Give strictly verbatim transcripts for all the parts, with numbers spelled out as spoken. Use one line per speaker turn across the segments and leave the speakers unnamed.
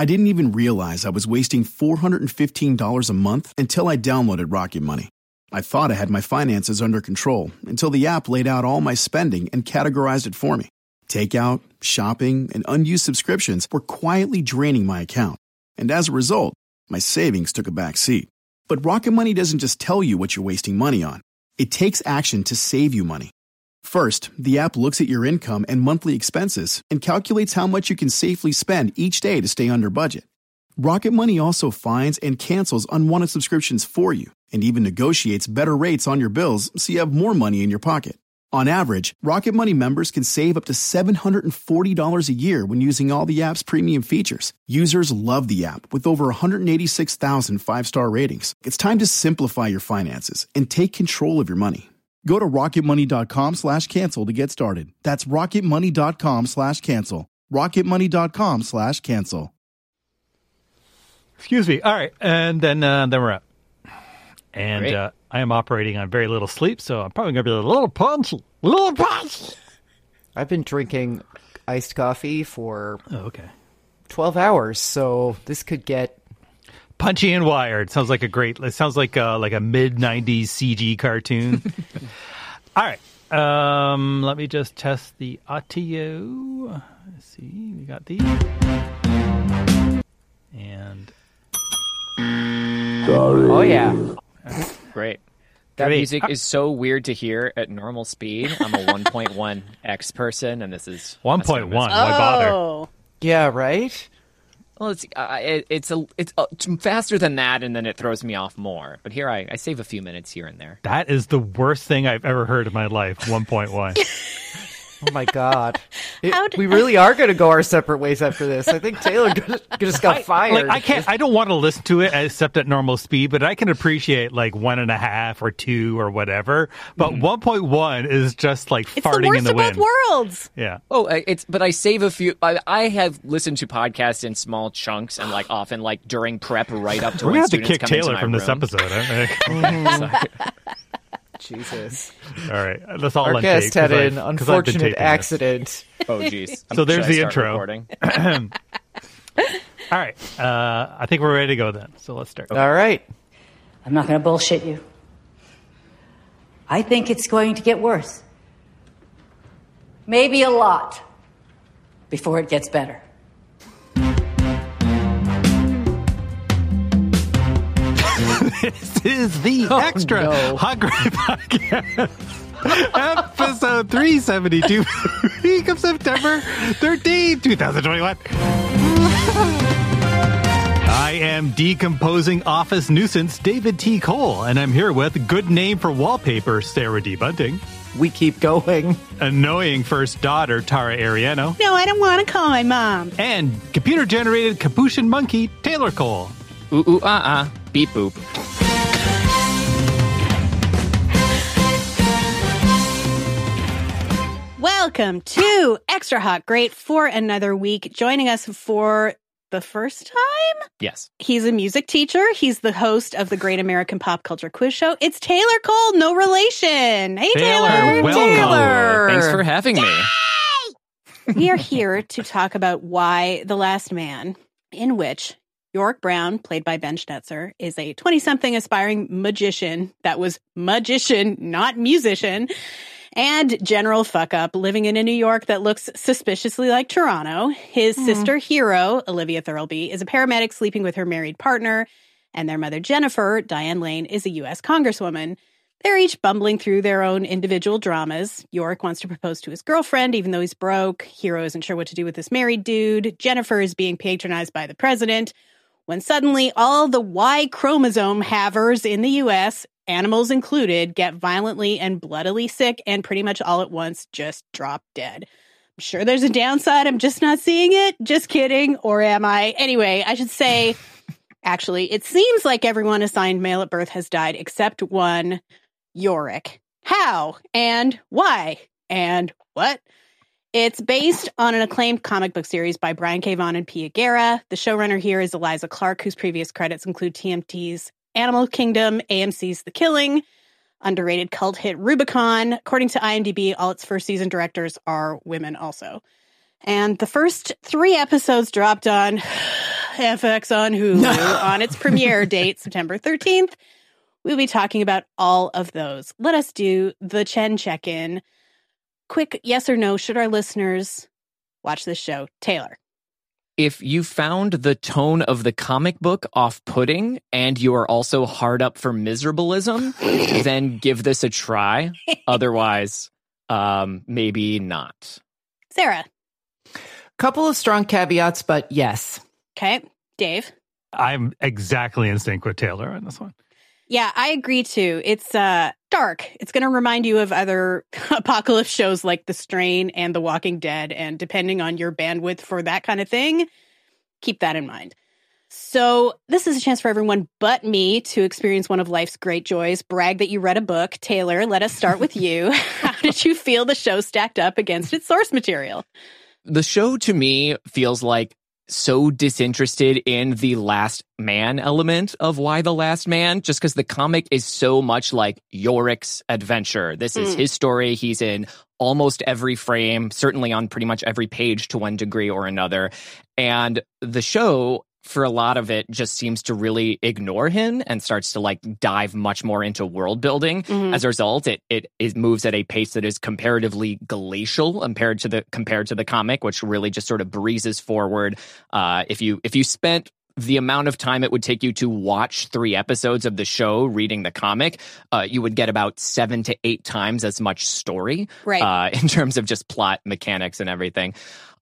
I didn't even realize I was wasting four hundred fifteen dollars a month until I downloaded Rocket Money. I thought I had my finances under control until the app laid out all my spending and categorized it for me. Takeout, shopping, and unused subscriptions were quietly draining my account. And as a result, my savings took a back seat. But Rocket Money doesn't just tell you what you're wasting money on. It takes action to save you money. First, the app looks at your income and monthly expenses and calculates how much you can safely spend each day to stay under budget. Rocket Money also finds and cancels unwanted subscriptions for you and even negotiates better rates on your bills so you have more money in your pocket. On average, Rocket Money members can save up to seven hundred forty dollars a year when using all the app's premium features. Users love the app with over one hundred eighty-six thousand five-star ratings. It's time to simplify your finances and take control of your money. Go to rocketmoney.com slash cancel to get started. That's rocketmoney.com slash cancel. rocketmoney.com slash cancel.
Excuse me. All right. And then, uh, then we're up. And uh, I am operating on very little sleep, so I'm probably going to be a little punchy. A little punchy.
I've been drinking iced coffee for
oh, okay.
twelve hours, so this could get...
Punchy and wired. Sounds like a great... It sounds like a, like a mid nineties C G cartoon. All right. Um, let me just test the audio. Let's see. We got the... And...
Sorry.
Oh, yeah. Great. That
Great.
music is so weird to hear at normal speed. I'm a one point one X person, and this is
one point one.
Why
bother?
Yeah, right?
Well, it's uh, it, it's a it's uh, faster than that, and then it throws me off more. But here I, I save a few minutes here and there.
That is the worst thing I've ever heard in my life. one point one.
Oh my god. It,
How did-
we really are going to go our separate ways after this. I think Taylor just got
I,
fired.
Like, I can't. I don't want to listen to it except at normal speed, but I can appreciate like one and a half or two or whatever. But
Mm-hmm.
one point one is just like
It's
farting
the worst
in the
of
wind.
both worlds.
Yeah.
Oh, I- it's but I save a few. I, I have listened to podcasts in small chunks, and like often like during prep, right up to
We're
when
gonna have to
students
kick
come into
Taylor
my
from this
room.
episode. Huh?
Jesus.
All right, that's all
Our
on
guest
tape,
had
'cause I-
an
'cause I've been
unfortunate
taping this.
accident.
Oh, jeez.
So there's
Should I
the
start
intro.
recording?
All right, uh, I think we're ready to go then. So let's start.
All right.
I'm not going to bullshit you. I think it's going to get worse. Maybe a lot before it gets better.
This is the
Oh,
extra
no.
Hot Great Podcast. Episode three seventy-two, week of September thirteenth, twenty twenty-one. I am decomposing office nuisance David T. Cole, and I'm here with good name for wallpaper Sarah D. Bunting,
We keep going.
annoying first daughter Tara Ariano,
No, I don't want to call my mom.
and computer-generated capuchin monkey Taylor Cole.
Ooh, ooh, uh, uh. Beep, boop.
Welcome to Extra Hot Great for another week. Joining us for the first time,
Yes.
he's a music teacher. He's the host of the Great American Pop Culture Quiz Show. It's Taylor Cole, no relation. Hey,
Taylor,
Taylor.
welcome.
Taylor.
Thanks for having me.
We are here to talk about Y: The Last Man, in which York Brown, played by Ben Schnetzer, is a twenty-something aspiring magician that was magician, not musician, and general fuck-up living in a New York that looks suspiciously like Toronto. His sister Hero, Olivia Thirlby, is a paramedic sleeping with her married partner, and their mother Jennifer, Diane Lane, is a U S congresswoman. They're each bumbling through their own individual dramas. York wants to propose to his girlfriend, even though he's broke. Hero isn't sure what to do with this married dude. Jennifer is being patronized by the president, when suddenly all the Y chromosome havers in the U S, animals included, get violently and bloodily sick and pretty much all at once just drop dead. I'm sure there's a downside. I'm just not seeing it. Just kidding. Or am I? Anyway, I should say, actually, it seems like everyone assigned male at birth has died except one, Yorick. How? And why? And what? It's based on an acclaimed comic book series by Brian K. Vaughan and Pia Guerra. The showrunner here is Eliza Clark, whose previous credits include T M T's Animal Kingdom, A M C's The Killing, underrated cult hit Rubicon. According to IMDb, all its first season directors are women also. And the first three episodes dropped on F X on Hulu on its premiere date, September thirteenth. We'll be talking about all of those. Let us do the Chen check-in. Quick yes or no, should our listeners watch this show? Taylor.
If you found the tone of the comic book off-putting and you are also hard up for miserableism, then give this a try. Otherwise, um, maybe not.
Sarah.
Couple of strong caveats, but yes.
Okay. Dave.
I'm exactly in sync with Taylor on this one.
Yeah, I agree too. It's uh, dark. It's going to remind you of other apocalypse shows like The Strain and The Walking Dead. And depending on your bandwidth for that kind of thing, keep that in mind. So this is a chance for everyone but me to experience one of life's great joys. Brag that you read a book. Taylor, let us start with you. How did you feel the show stacked up against its source material?
The show, to me, feels like so disinterested in the last man element of Y the Last Man, just because the comic is so much like Yorick's adventure. This is mm. his story. He's in almost every frame, certainly on pretty much every page to one degree or another. And the show, for a lot of it, just seems to really ignore him and starts to like dive much more into world building. Mm-hmm. As a result, it, it it moves at a pace that is comparatively glacial compared to the compared to the comic, which really just sort of breezes forward. Uh, if you if you spent the amount of time it would take you to watch three episodes of the show reading the comic, uh, you would get about seven to eight times as much story,
right?
Uh, in terms of just plot mechanics and everything.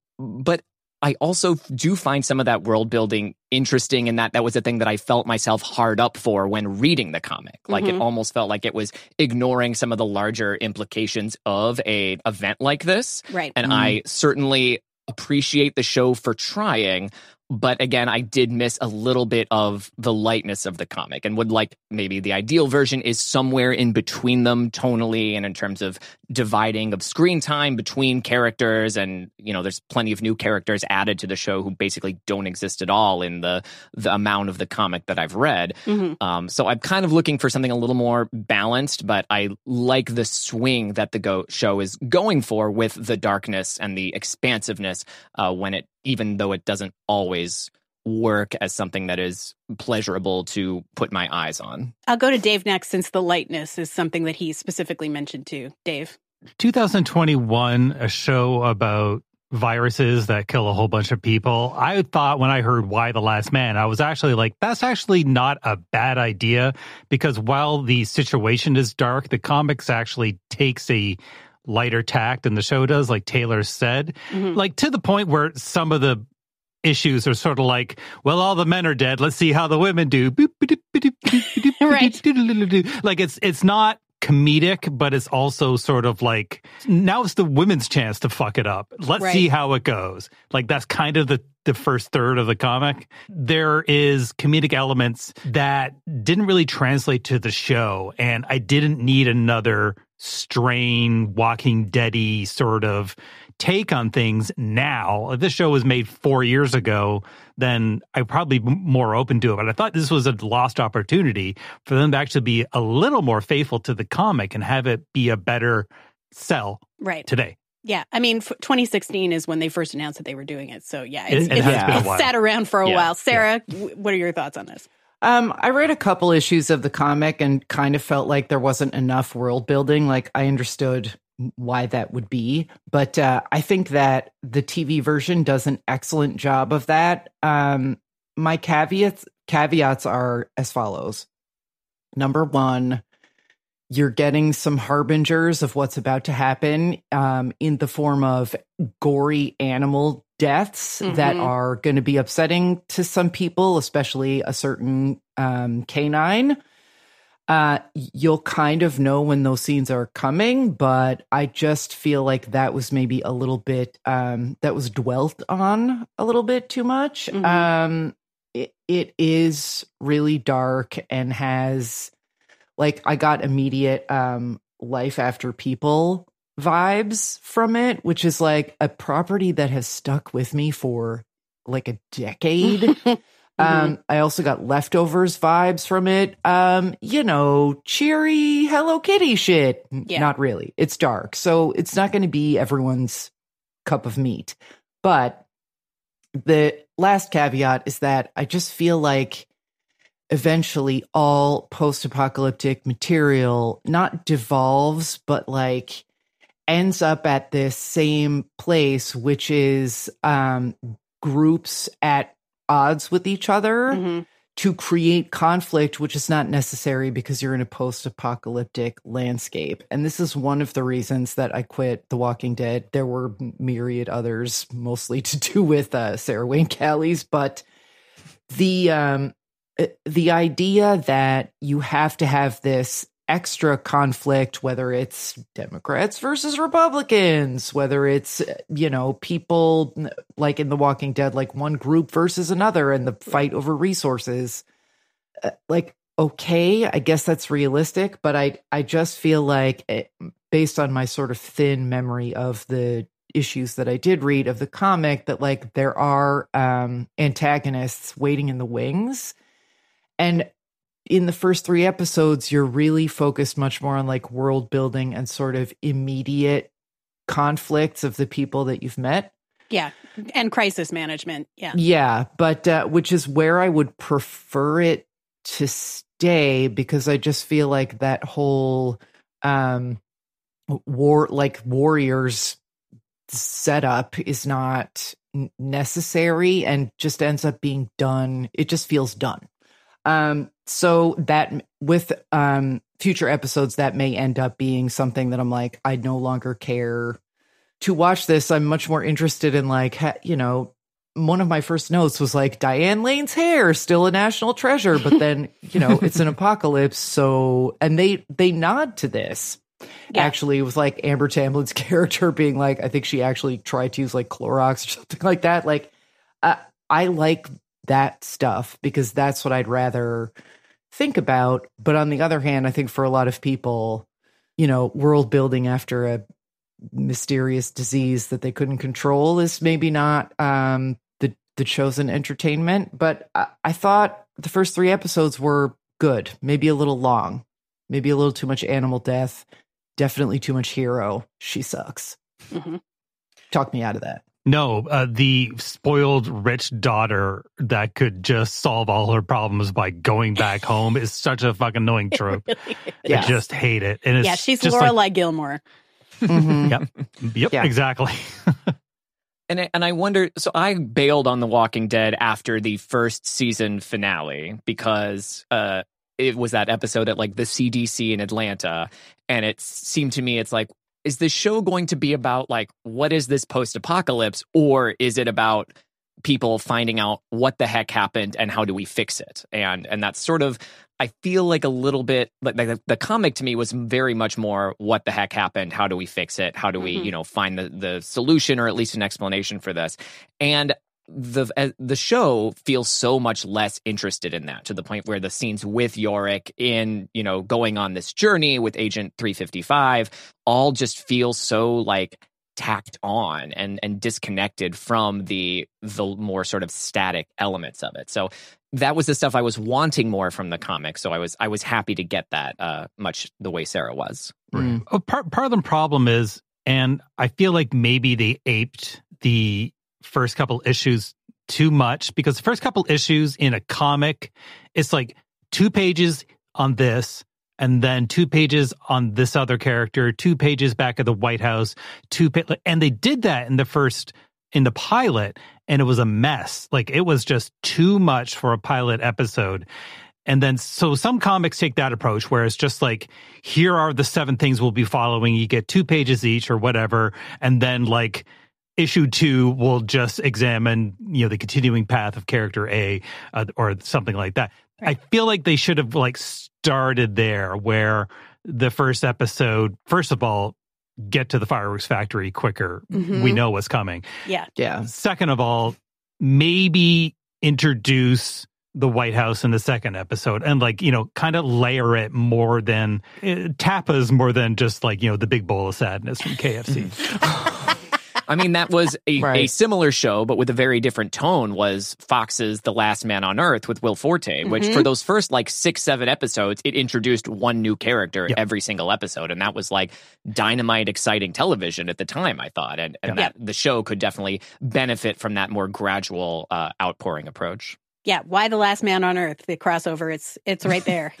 But I also do find some of that world building interesting in that that was a thing that I felt myself hard up for when reading the comic. Like mm-hmm. it almost felt like it was ignoring some of the larger implications of a event like this.
Right.
And
mm-hmm.
I certainly appreciate the show for trying. But again, I did miss a little bit of the lightness of the comic and would like maybe the ideal version is somewhere in between them tonally and in terms of dividing of screen time between characters. And, you know, there's plenty of new characters added to the show who basically don't exist at all in the, the amount of the comic that I've read. Mm-hmm. Um, so I'm kind of looking for something a little more balanced, but I like the swing that the go- show is going for with the darkness and the expansiveness uh, when it even though it doesn't always work as something that is pleasurable to put my eyes on.
I'll go to Dave next, since the lightness is something that he specifically mentioned too. Dave.
twenty twenty-one, a show about viruses that kill a whole bunch of people. I thought when I heard Y the Last Man, I was actually like, that's actually not a bad idea, because while the situation is dark, the comics actually takes a lighter tact than the show does, like Taylor said, mm-hmm. like to the point where some of the issues are sort of like, well, all the men are dead. Let's see how the women do.
Right.
Like it's it's not comedic, but it's also sort of like, now it's the women's chance to fuck it up. Let's
right.
see how it goes. Like that's kind of the the first third of the comic. There is comedic elements that didn't really translate to the show, and I didn't need another Strain, Walking Dead-y sort of take on things now. If this show was made four years ago, then I'd probably be more open to it. But I thought this was a lost opportunity for them to actually be a little more faithful to the comic and have it be a better sell
right.
today.
Yeah, I mean, twenty sixteen is when they first announced that they were doing it. So yeah, it's,
it, it
it's,
has been a
it's
while.
sat around for a
yeah.
while. Sarah,
yeah.
what are your thoughts on this?
Um, I read a couple issues of the comic and kind of felt like there wasn't enough world building. Like I understood why that would be, but uh, I think that the T V version does an excellent job of that. Um, my caveats caveats are as follows. Number one, you're getting some harbingers of what's about to happen um, in the form of gory animal deaths mm-hmm. that are going to be upsetting to some people, especially a certain um, canine. Uh, you'll kind of know when those scenes are coming, but I just feel like that was maybe a little bit, um, that was dwelt on a little bit too much. Mm-hmm. Um, it, it is really dark and has, like, I got immediate um, Life After People vibes from it, which is like a property that has stuck with me for like a decade. mm-hmm. um I also got Leftovers vibes from it. Um you know, cheery Hello Kitty shit.
Yeah.
Not really. It's dark, so it's not going to be everyone's cup of meat. But the last caveat is that I just feel like eventually all post-apocalyptic material not devolves, but like ends up at this same place, which is um, groups at odds with each other mm-hmm. to create conflict, which is not necessary because you're in a post-apocalyptic landscape. And this is one of the reasons that I quit The Walking Dead. There were myriad others, mostly to do with uh, Sarah Wayne Callies, but the um, the idea that you have to have this extra conflict, whether it's Democrats versus Republicans, whether it's, you know, people like in The Walking Dead, like one group versus another and the fight over resources, uh, like, okay, I guess that's realistic, but I, I just feel like it, based on my sort of thin memory of the issues that I did read of the comic, that like there are um, antagonists waiting in the wings. And in the first three episodes, you're really focused much more on like world building and sort of immediate conflicts of the people that you've met.
Yeah. And crisis management. Yeah.
Yeah. But uh, which is where I would prefer it to stay, because I just feel like that whole um, war, like warriors setup is not necessary and just ends up being done. It just feels done. Um, so that with um, future episodes, that may end up being something that I'm like, I no longer care to watch this. I'm much more interested in like, ha- you know, one of my first notes was like Diane Lane's hair, still a national treasure. But then, you know, it's an apocalypse. So, and they, they nod to this. Yeah. Actually, with like Amber Tamblin's character being like, I think she actually tried to use like Clorox or something like that. Like, uh, I like that stuff because that's what I'd rather think about. But on the other hand, I think for a lot of people, you know, world building after a mysterious disease that they couldn't control is maybe not um, the, the chosen entertainment. But I, I thought the first three episodes were good, maybe a little long, maybe a little too much animal death, definitely too much hero. She sucks. Mm-hmm. Talk me out of that.
No, uh, the spoiled rich daughter that could just solve all her problems by going back home is such a fucking annoying trope. Really I just hate it. And it's
yeah, she's
just
Lorelai
like,
Gilmore.
Mm-hmm. Yep, yep, yeah. Exactly.
and and I wonder. So I bailed on The Walking Dead after the first season finale because uh, it was that episode at like the C D C in Atlanta, and it seemed to me it's like, is this show going to be about like, what is this post-apocalypse, or is it about people finding out what the heck happened and how do we fix it? And and that's sort of, I feel like a little bit like the, the comic to me was very much more what the heck happened, how do we fix it, how do we mm-hmm. you know find the the solution or at least an explanation for this. And the uh, the show feels so much less interested in that, to the point where the scenes with Yorick in, you know, going on this journey with Agent three fifty-five all just feel so like tacked on and and disconnected from the the more sort of static elements of it. So that was the stuff I was wanting more from the comic. So I was I was happy to get that uh, much the way Sarah was.
Right. Oh, part part of the problem is, and I feel like maybe they aped the first couple issues too much, because the first couple issues in a comic, it's like two pages on this and then two pages on this other character, two pages back at the White House, two pa- and they did that in the first in the pilot, and it was a mess. Like, it was just too much for a pilot episode. And then so some comics take that approach where it's just like, here are the seven things we'll be following. You get two pages each or whatever, and then like issue two will just examine, you know, the continuing path of character A uh, or something like that. Right. I feel like they should have like started there, where the first episode, first of all, get to the fireworks factory quicker. Mm-hmm. We know what's coming.
Yeah.
Yeah.
Second of all, maybe introduce the White House in the second episode and like, you know, kind of layer it more than uh, tapas more than just like, you know, the big bowl of sadness from K F C.
I mean, that was a,
Right.
a similar show, but with a very different tone, was Fox's The Last Man on Earth with Will Forte, which
Mhm.
for those first like six, seven episodes, it introduced one new character
Yep.
every single episode. And that was like dynamite, exciting television at the time, I thought. And, and that the show could definitely benefit from that more gradual uh, outpouring approach.
Yeah, Why the Last Man on Earth, the crossover, it's it's right there.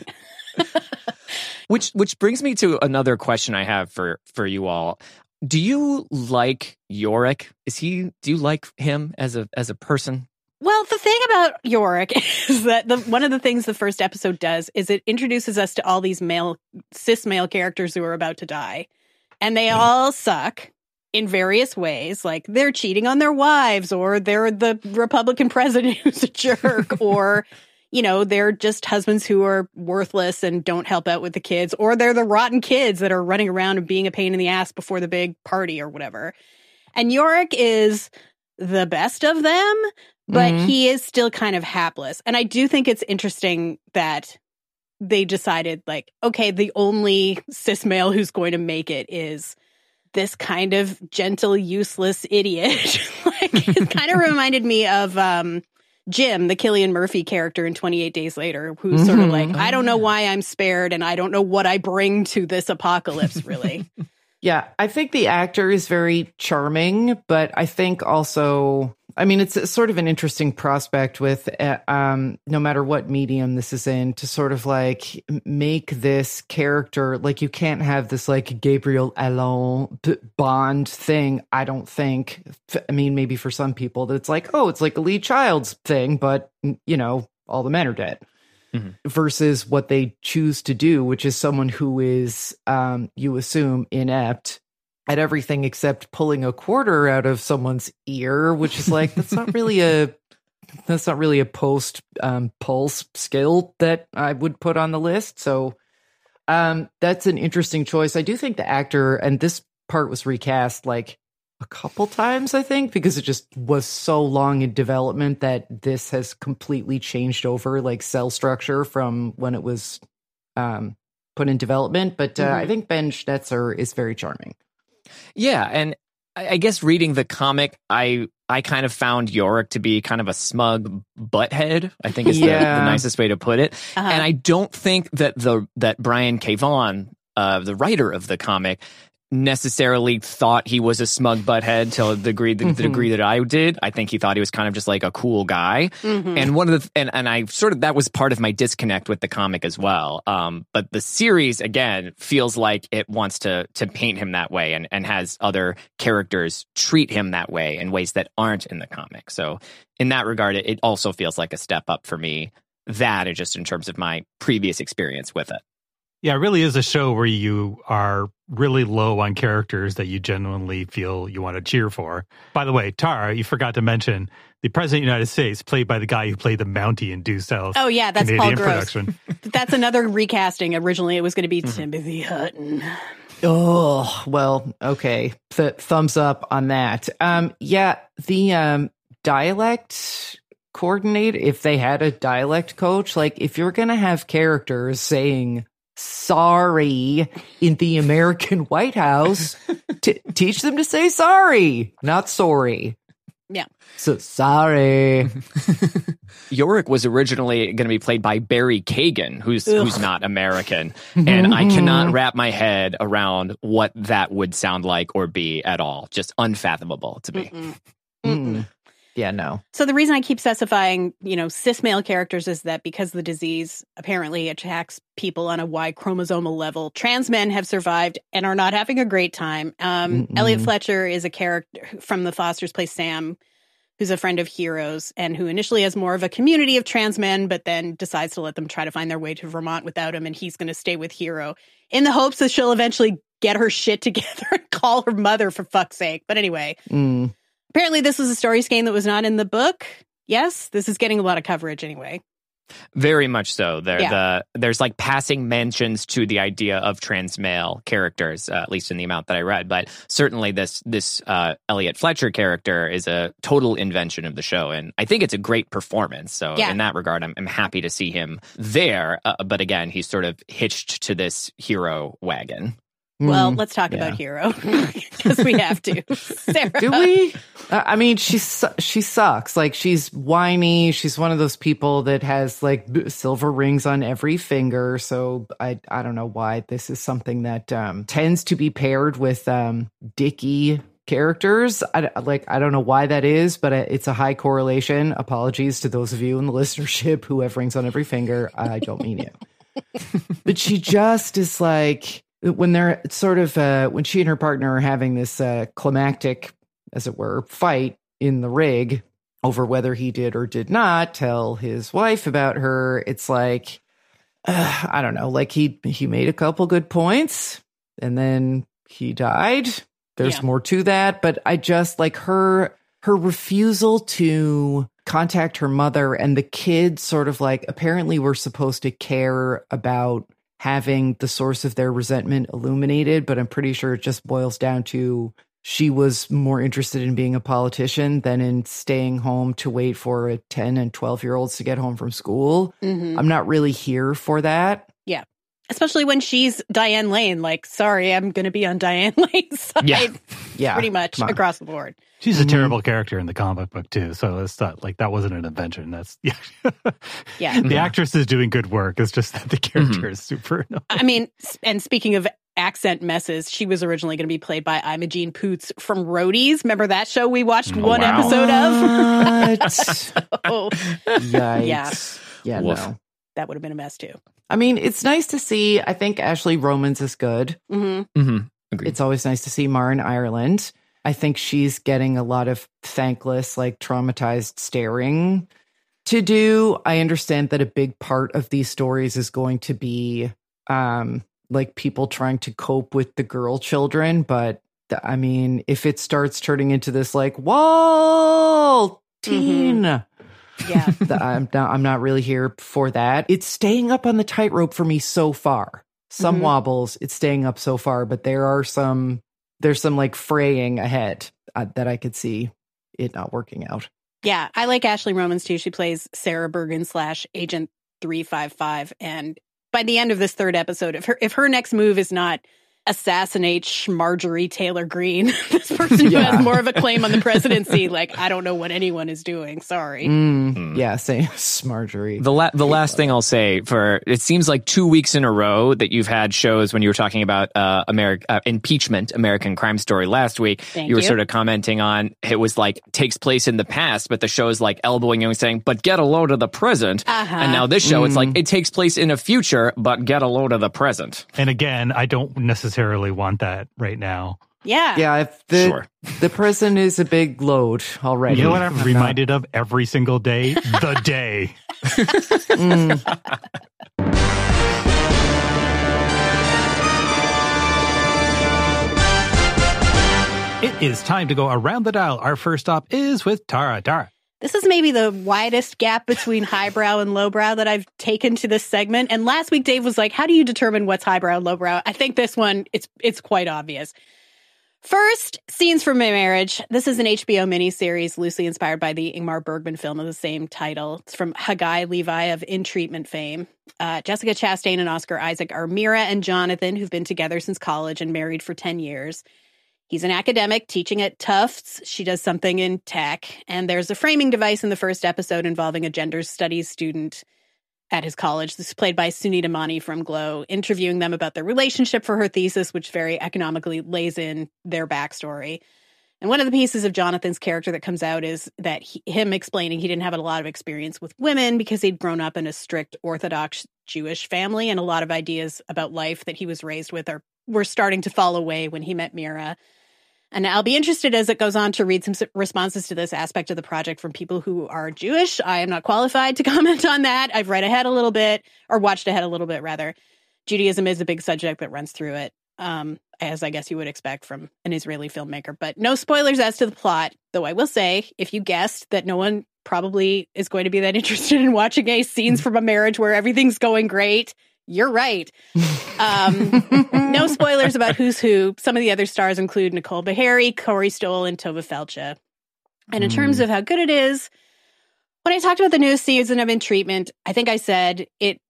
Which which brings me to another question I have for for you all. Do you like Yorick? Is he? Do you like him as a as a person?
Well, the thing about Yorick is that the, one of the things the first episode does is it introduces us to all these male, cis male characters who are about to die. And they all suck in various ways. Like they're cheating on their wives, or they're the Republican president who's a jerk, or, you know, they're just husbands who are worthless and don't help out with the kids, or they're the rotten kids that are running around and being a pain in the ass before the big party or whatever. And Yorick is the best of them, but
Mhm.
he is still kind of hapless. And I do think it's interesting that they decided, like, okay, the only cis male who's going to make it is this kind of gentle, useless idiot. Like, it kind of reminded me of um, Jim, the Cillian Murphy character in twenty-eight Days Later, who's sort of
Mhm.
like, I don't know why I'm spared, and I don't know what I bring to this apocalypse, really.
Yeah, I think the actor is very charming, but I think also, I mean, it's a, sort of an interesting prospect with, uh, um, no matter what medium this is in, to sort of like make this character, like you can't have this like Gabriel Allon b- Bond thing, I don't think. F- I mean, maybe for some people that it's like, oh, it's like a Lee Child's thing, but, you know, all the men are dead.
Mhm.
Versus what they choose to do, which is someone who is, um, you assume, inept at everything except pulling a quarter out of someone's ear, which is like, that's not really a, that's not really a post um, pulse skill that I would put on the list. So um, that's an interesting choice. I do think the actor, and this part was recast like a couple times, I think, because it just was so long in development that this has completely changed over like cell structure from when it was um, put in development. But uh,
Mhm.
I think Ben Schnetzer is very charming.
Yeah, and I I guess reading the comic, I I kind of found Yorick to be kind of a smug butthead, I think is the,
Yeah.
the nicest way to put it.
Uh-huh.
And I don't think that the that Brian K. Vaughan, uh, the writer of the comic, necessarily thought he was a smug butthead to the degree the,
Mhm.
the degree that I did. I think he thought he was kind of just like a cool guy.
Mhm.
And one of the and and I sort of that was part of my disconnect with the comic as well. Um, but the series again feels like it wants to to paint him that way and and has other characters treat him that way in ways that aren't in the comic. So in that regard, it, it also feels like a step up for me. That and just in terms of my previous experience with it.
Yeah, it really is a show where you are really low on characters that you genuinely feel you want to cheer for. By the way, Tara, you forgot to mention the President of the United States, played by the guy who played the Mountie in Due South.
Oh, yeah, that's
Canadian
Paul Gross.
production.
That's another recasting. Originally, it was going to be
Mhm.
Timothy Hutton.
Oh, well, okay. Th- thumbs up on that. Um, yeah, the um, dialect coordinate, if they had a dialect coach, like if you're going to have characters saying sorry in the American White House, t- teach them to say sorry, not sorry.
Yeah.
So sorry.
Yorick was originally going to be played by Barry Kagan, who's
Ugh.
who's not American, and I cannot wrap my head around what that would sound like or be at all. Just unfathomable to me.
Mm-mm.
Mm. Yeah, no.
So the reason I keep specifying, you know, cis male characters is that because the disease apparently attacks people on a Y chromosomal level, trans men have survived and are not having a great time. Um,
Mm-mm.
Elliot Fletcher is a character from the Fosters, plays Sam, who's a friend of Heroes and who initially has more of a community of trans men, but then decides to let them try to find their way to Vermont without him, and he's going to stay with Hero in the hopes that she'll eventually get her shit together and call her mother, for fuck's sake. But anyway.
Mm.
Apparently, this was a story scheme that was not in the book. Yes, this is getting a lot of coverage anyway.
Very much so. There,
Yeah.
the there's like passing mentions to the idea of trans male characters, uh, at least in the amount that I read. But certainly, this this uh, Elliot Fletcher character is a total invention of the show, and I think it's a great performance. So
Yeah.
in that regard, I'm, I'm happy to see him there. Uh, but again, he's sort of hitched to this hero wagon.
Well, let's talk
yeah.
about Hero because we have to. Sarah.
Do we? Uh, I mean, she's she sucks. Like, she's whiny. She's one of those people that has like b- silver rings on every finger. So I I don't know why this is something that um, tends to be paired with um, dicky characters. I, like, I don't know why that is, but it's a high correlation. Apologies to those of you in the listenership who have rings on every finger. I don't mean it. But she just is like, when they're sort of, uh, when she and her partner are having this uh, climactic, as it were, fight in the rig over whether he did or did not tell his wife about her, it's like, uh, I don't know, like he, he made a couple good points and then he died. There's
Yeah.
more to that, but I just like her, her refusal to contact her mother, and the kids sort of like, apparently we're supposed to care about having the source of their resentment illuminated, but I'm pretty sure it just boils down to she was more interested in being a politician than in staying home to wait for a ten and twelve year olds to get home from school.
Mhm.
I'm not really here for that.
Yeah. Especially when she's Diane Lane. Like, sorry, I'm going to be on Diane Lane's side.
Yeah.
Yeah.
Pretty much
come on.
across the board.
She's a
Mhm.
terrible character in the comic book too, so it's not like that wasn't an invention. That's yeah.
Yeah.
The actress is doing good work. It's just that the character is super annoying.
I mean, s- and speaking of accent messes, she was originally going to be played by Imogene Poots from Roadies. Remember that show we watched
Oh,
one
wow.
episode of?
What?
Oh,
Yikes.
Yeah.
Yeah,
Woof.
no.
that would have been a mess too.
I mean, it's nice to see. I think Ashley Romans is good.
hmm
Mm-hmm. Agreed.
It's always nice to see Mar in Ireland. I think she's getting a lot of thankless, like traumatized staring to do. I understand that a big part of these stories is going to be um, like people trying to cope with the girl children. But th- I mean, if it starts turning into this like, whoa, teen.
Yeah.
Th- I'm not, I'm not really here for that. It's staying up on the tightrope for me so far. Some
Mhm.
wobbles, it's staying up so far, but there are some, there's some like fraying ahead uh, that I could see it not working out.
Yeah, I like Ashley Romans too. She plays Sarah Bergen slash Agent three five five. And by the end of this third episode, if her if her next move is not assassinate Marjorie Taylor Greene, this person who
Yeah.
has more of a claim on the presidency, like, I don't know what anyone is doing. Sorry.
Mm,
Mm.
Yeah, same Marjorie.
The la- the last thing I'll say, for it seems like two weeks in a row that you've had shows when you were talking about uh, Ameri- uh, impeachment, American Crime Story last week.
Thank
you were
you.
sort of commenting on it was like takes place in the past, but the show's like elbowing you and saying, "But get a load of the present."
Uh-huh.
And now this show, it's like
Mm.
it takes place in a future, but get a load of the present.
And again, I don't necessarily want that right now.
Yeah.
Yeah, if the
Sure.
the prison is a big load already.
You know what I'm
not-
reminded of every single day? The day.
Mm.
It is time to go around the dial. Our first stop is with Tara. Tara.
This is maybe the widest gap between highbrow and lowbrow that I've taken to this segment. And last week, Dave was like, how do you determine what's highbrow and lowbrow? I think this one, it's it's quite obvious. First, Scenes from My Marriage. This is an H B O miniseries loosely inspired by the Ingmar Bergman film of the same title. It's from Haggai Levi of In Treatment fame. Uh, Jessica Chastain and Oscar Isaac are Mira and Jonathan, who've been together since college and married for ten years. He's an academic teaching at Tufts. She does something in tech. And there's a framing device in the first episode involving a gender studies student at his college. This is played by Sunita Mani from Glow, interviewing them about their relationship for her thesis, which very economically lays in their backstory. And one of the pieces of Jonathan's character that comes out is that he, him explaining he didn't have a lot of experience with women because he'd grown up in a strict Orthodox Jewish family, and a lot of ideas about life that he was raised with are were starting to fall away when he met Mira. And I'll be interested as it goes on to read some s- responses to this aspect of the project from people who are Jewish. I am not qualified to comment on that. I've read ahead a little bit, or watched ahead a little bit, rather. Judaism is a big subject that runs through it, um, as I guess you would expect from an Israeli filmmaker. But no spoilers as to the plot, though I will say, if you guessed that no one probably is going to be that interested in watching a Scenes from a Marriage where everything's going great, you're right. Um, no spoilers about who's who. Some of the other stars include Nicole Beharie, Corey Stoll, and Tova Felcha. And in
Mm.
terms of how good it is, when I talked about the newest season of In Treatment, I think I said it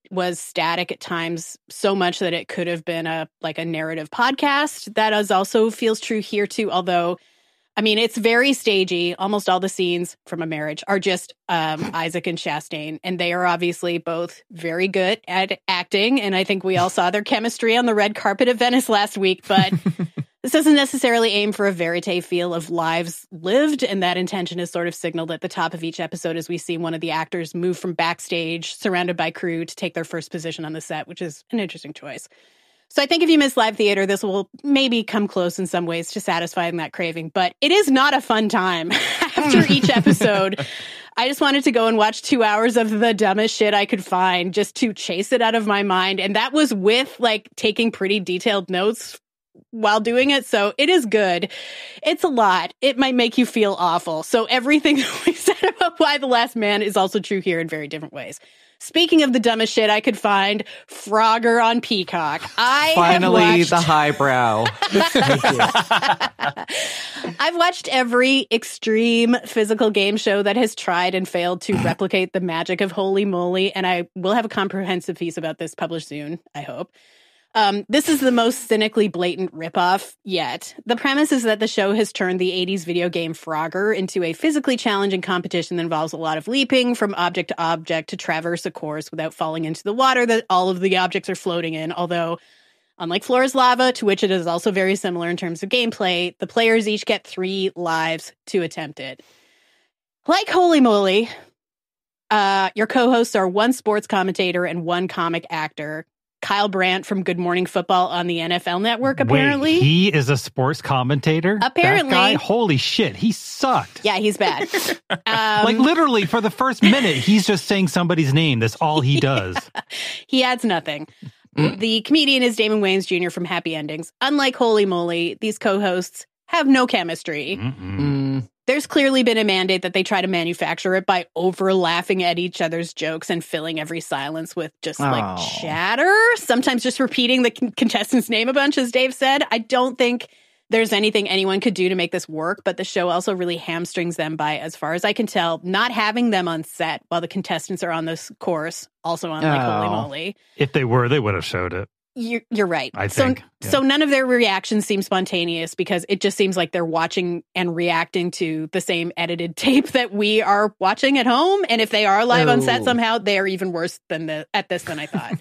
was static at times, so much that it could have been a like a narrative podcast. That is also feels true here too, although I mean, it's very stagey. Almost all the scenes from A Marriage are just um, Isaac and Chastain, and they are obviously both very good at acting, and I think we all saw their chemistry on the red carpet at Venice last week, but this doesn't necessarily aim for a verite feel of lives lived, and that intention is sort of signaled at the top of each episode as we see one of the actors move from backstage, surrounded by crew, to take their first position on the set, which is an interesting choice. So I think if you miss live theater, this will maybe come close in some ways to satisfying that craving. But it is not a fun time after each episode. I just wanted to go and watch two hours of the dumbest shit I could find just to chase it out of my mind. And that was with like taking pretty detailed notes while doing it. So it is good. It's a lot. It might make you feel awful. So everything that we said about Y the Last Man is also true here in very different ways. Speaking of the dumbest shit I could find, Frogger on Peacock. I
Finally,
have watched...
the highbrow.
I've watched every extreme physical game show that has tried and failed to replicate the magic of Holy Moly, and I will have a comprehensive piece about this published soon, I hope. Um, this is the most cynically blatant ripoff yet. The premise is that the show has turned the eighties video game Frogger into a physically challenging competition that involves a lot of leaping from object to object to traverse a course without falling into the water that all of the objects are floating in, although unlike Floor is Lava, to which it is also very similar in terms of gameplay, the players each get three lives to attempt it. Like Holy Moly, uh, your co-hosts are one sports commentator and one comic actor. Kyle Brandt from Good Morning Football on the N F L Network, apparently.
Wait, he is a sports commentator?
Apparently.
That guy? Holy shit, he sucked.
Yeah, he's bad. um,
like, literally, for the first minute, he's just saying somebody's name. That's all he does. Yeah.
He adds nothing. The comedian is Damon Wayans Junior from Happy Endings. Unlike Holy Moly, these co-hosts have no chemistry.
Mm.
There's clearly been a mandate that they try to manufacture it by over-laughing at each other's jokes and filling every silence with just, like,
Oh.
chatter. Sometimes just repeating the con- contestant's name a bunch, as Dave said. I don't think there's anything anyone could do to make this work, but the show also really hamstrings them by, as far as I can tell, not having them on set while the contestants are on this course, also on, like, Holy
Oh.
Moly.
If they were, they would have showed it.
You're, you're right.
I
so,
think, yeah.
so none of their reactions seem spontaneous because it just seems like they're watching and reacting to the same edited tape that we are watching at home. And if they are live on set
Oh.
somehow, they are even worse than the at this than I thought.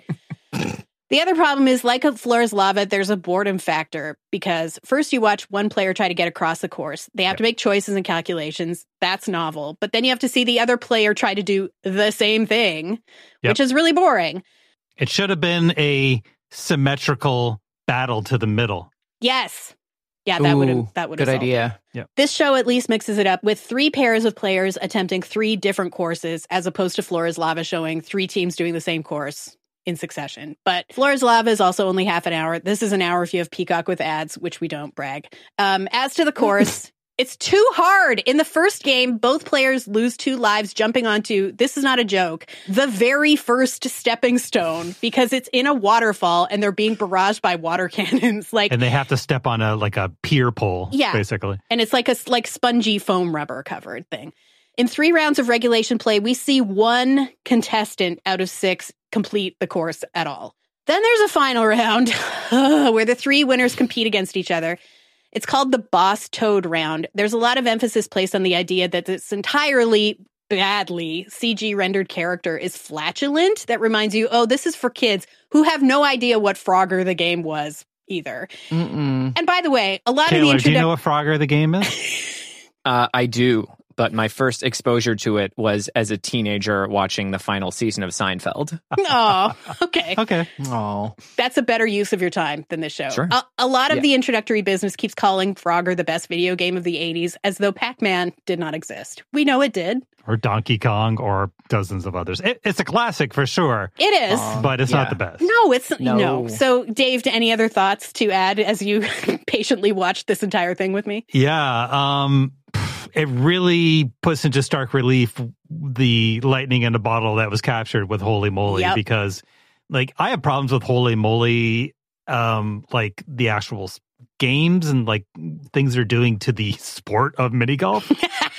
The other problem is, like a Floor is Lava, there's a boredom factor because first you watch one player try to get across the course. They have to make choices and calculations. That's novel. But then you have to see the other player try to do the same thing,
Yep.
which is really boring.
It should have been a symmetrical battle to the middle.
Yes. Yeah, that would
Ooh,
have that would have
good
solved
idea.
it. This show at least mixes it up with three pairs of players attempting three different courses, as opposed to Floor is Lava showing three teams doing the same course in succession. But Floor is Lava is also only half an hour. This is an hour if you have Peacock with ads, which we don't brag. Um, as to the course, it's too hard. In the first game, both players lose two lives jumping onto, this is not a joke, the very first stepping stone because it's in a waterfall and they're being barraged by water cannons. Like,
And they have to step on a like a pier pole,
Yeah.
basically.
and it's like a like spongy foam rubber covered thing. In three rounds of regulation play, we see one contestant out of six complete the course at all. Then there's a final round where the three winners compete against each other. It's called the Boss Toad round. There's a lot of emphasis placed on the idea that this entirely badly C G rendered character is flatulent. That reminds you, oh, this is for kids who have no idea what Frogger the game was either.
Mm-mm.
And by the way, a lot
Taylor,
of the
do you
introduction...
know what Frogger the game is?
Uh, I do, but my first exposure to it was as a teenager watching the final season of Seinfeld.
Oh, okay.
Okay.
Oh.
That's a better use of your time than this show.
Sure.
A, a lot of
Yeah.
the introductory business keeps calling Frogger the best video game of the eighties, as though Pac-Man did not exist. We know it did.
Or Donkey Kong or dozens of others. It, it's a classic for sure,
It is.
Um,
but it's
yeah.
not the best.
no, it's no.
No.
So, Dave, any other thoughts to add as you patiently watched this entire thing with me?
Yeah, um, it really puts into stark relief the lightning in a bottle that was captured with Holy Moly
Yep.
because, like, I have problems with Holy Moly, um, like the actual s- games and like things they're doing to the sport of mini golf.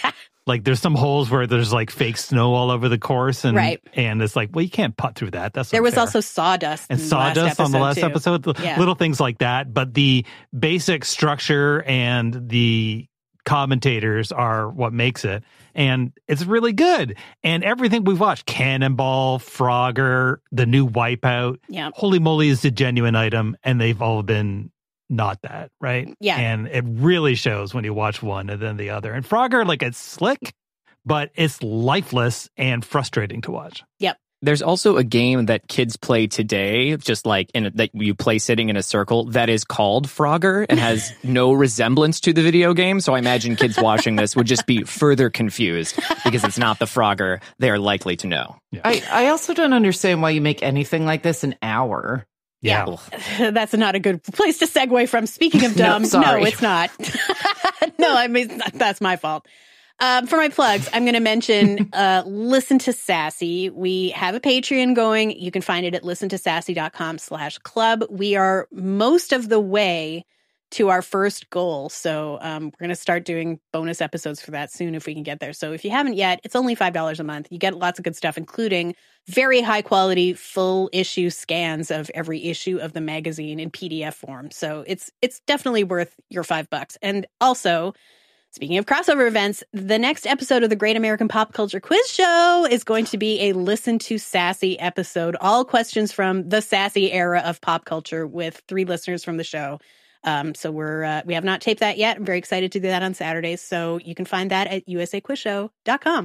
Like there's some holes where there's like fake snow all over the course, and
right.
and it's like, well, you can't putt through that. That's
there
not
was
fair.
also sawdust
and
in
sawdust
the
on the last
too.
episode.
Yeah.
Little things like that, but the basic structure and the commentators are what makes it, and it's really good. And everything we've watched, Cannonball, Frogger, the new Wipeout,
yeah.
Holy Moly is a genuine item, and they've all been not that, right?
Yeah.
And it really shows when you watch one and then the other. And Frogger, like, it's slick, but it's lifeless and frustrating to watch.
Yep.
There's also a game that kids play today, just like in a, that you play sitting in a circle, that is called Frogger and has no resemblance to the video game. So I imagine kids watching this would just be further confused because it's not the Frogger they're likely to know.
Yeah.
I, I also don't understand why you make anything like this an hour.
Yeah.
yeah. That's not a good place to segue from. Speaking of dumb,
no,
no, it's not. no, I mean, that's my fault. Um, for my plugs, I'm going to mention uh, Listen to Sassy. We have a Patreon going. You can find it at listen to sassy dot com slash club. We are most of the way to our first goal. So um, we're going to start doing bonus episodes for that soon if we can get there. So if you haven't yet, it's only five dollars a month. You get lots of good stuff, including very high quality full issue scans of every issue of the magazine in P D F form. So it's it's definitely worth your five bucks. And also, speaking of crossover events, the next episode of the Great American Pop Culture Quiz Show is going to be a Listen to Sassy episode. All questions from the sassy era of pop culture with three listeners from the show. Um, so we're uh, we have not taped that yet. I'm very excited to do that on Saturdays. So you can find that at u s a quiz show dot com.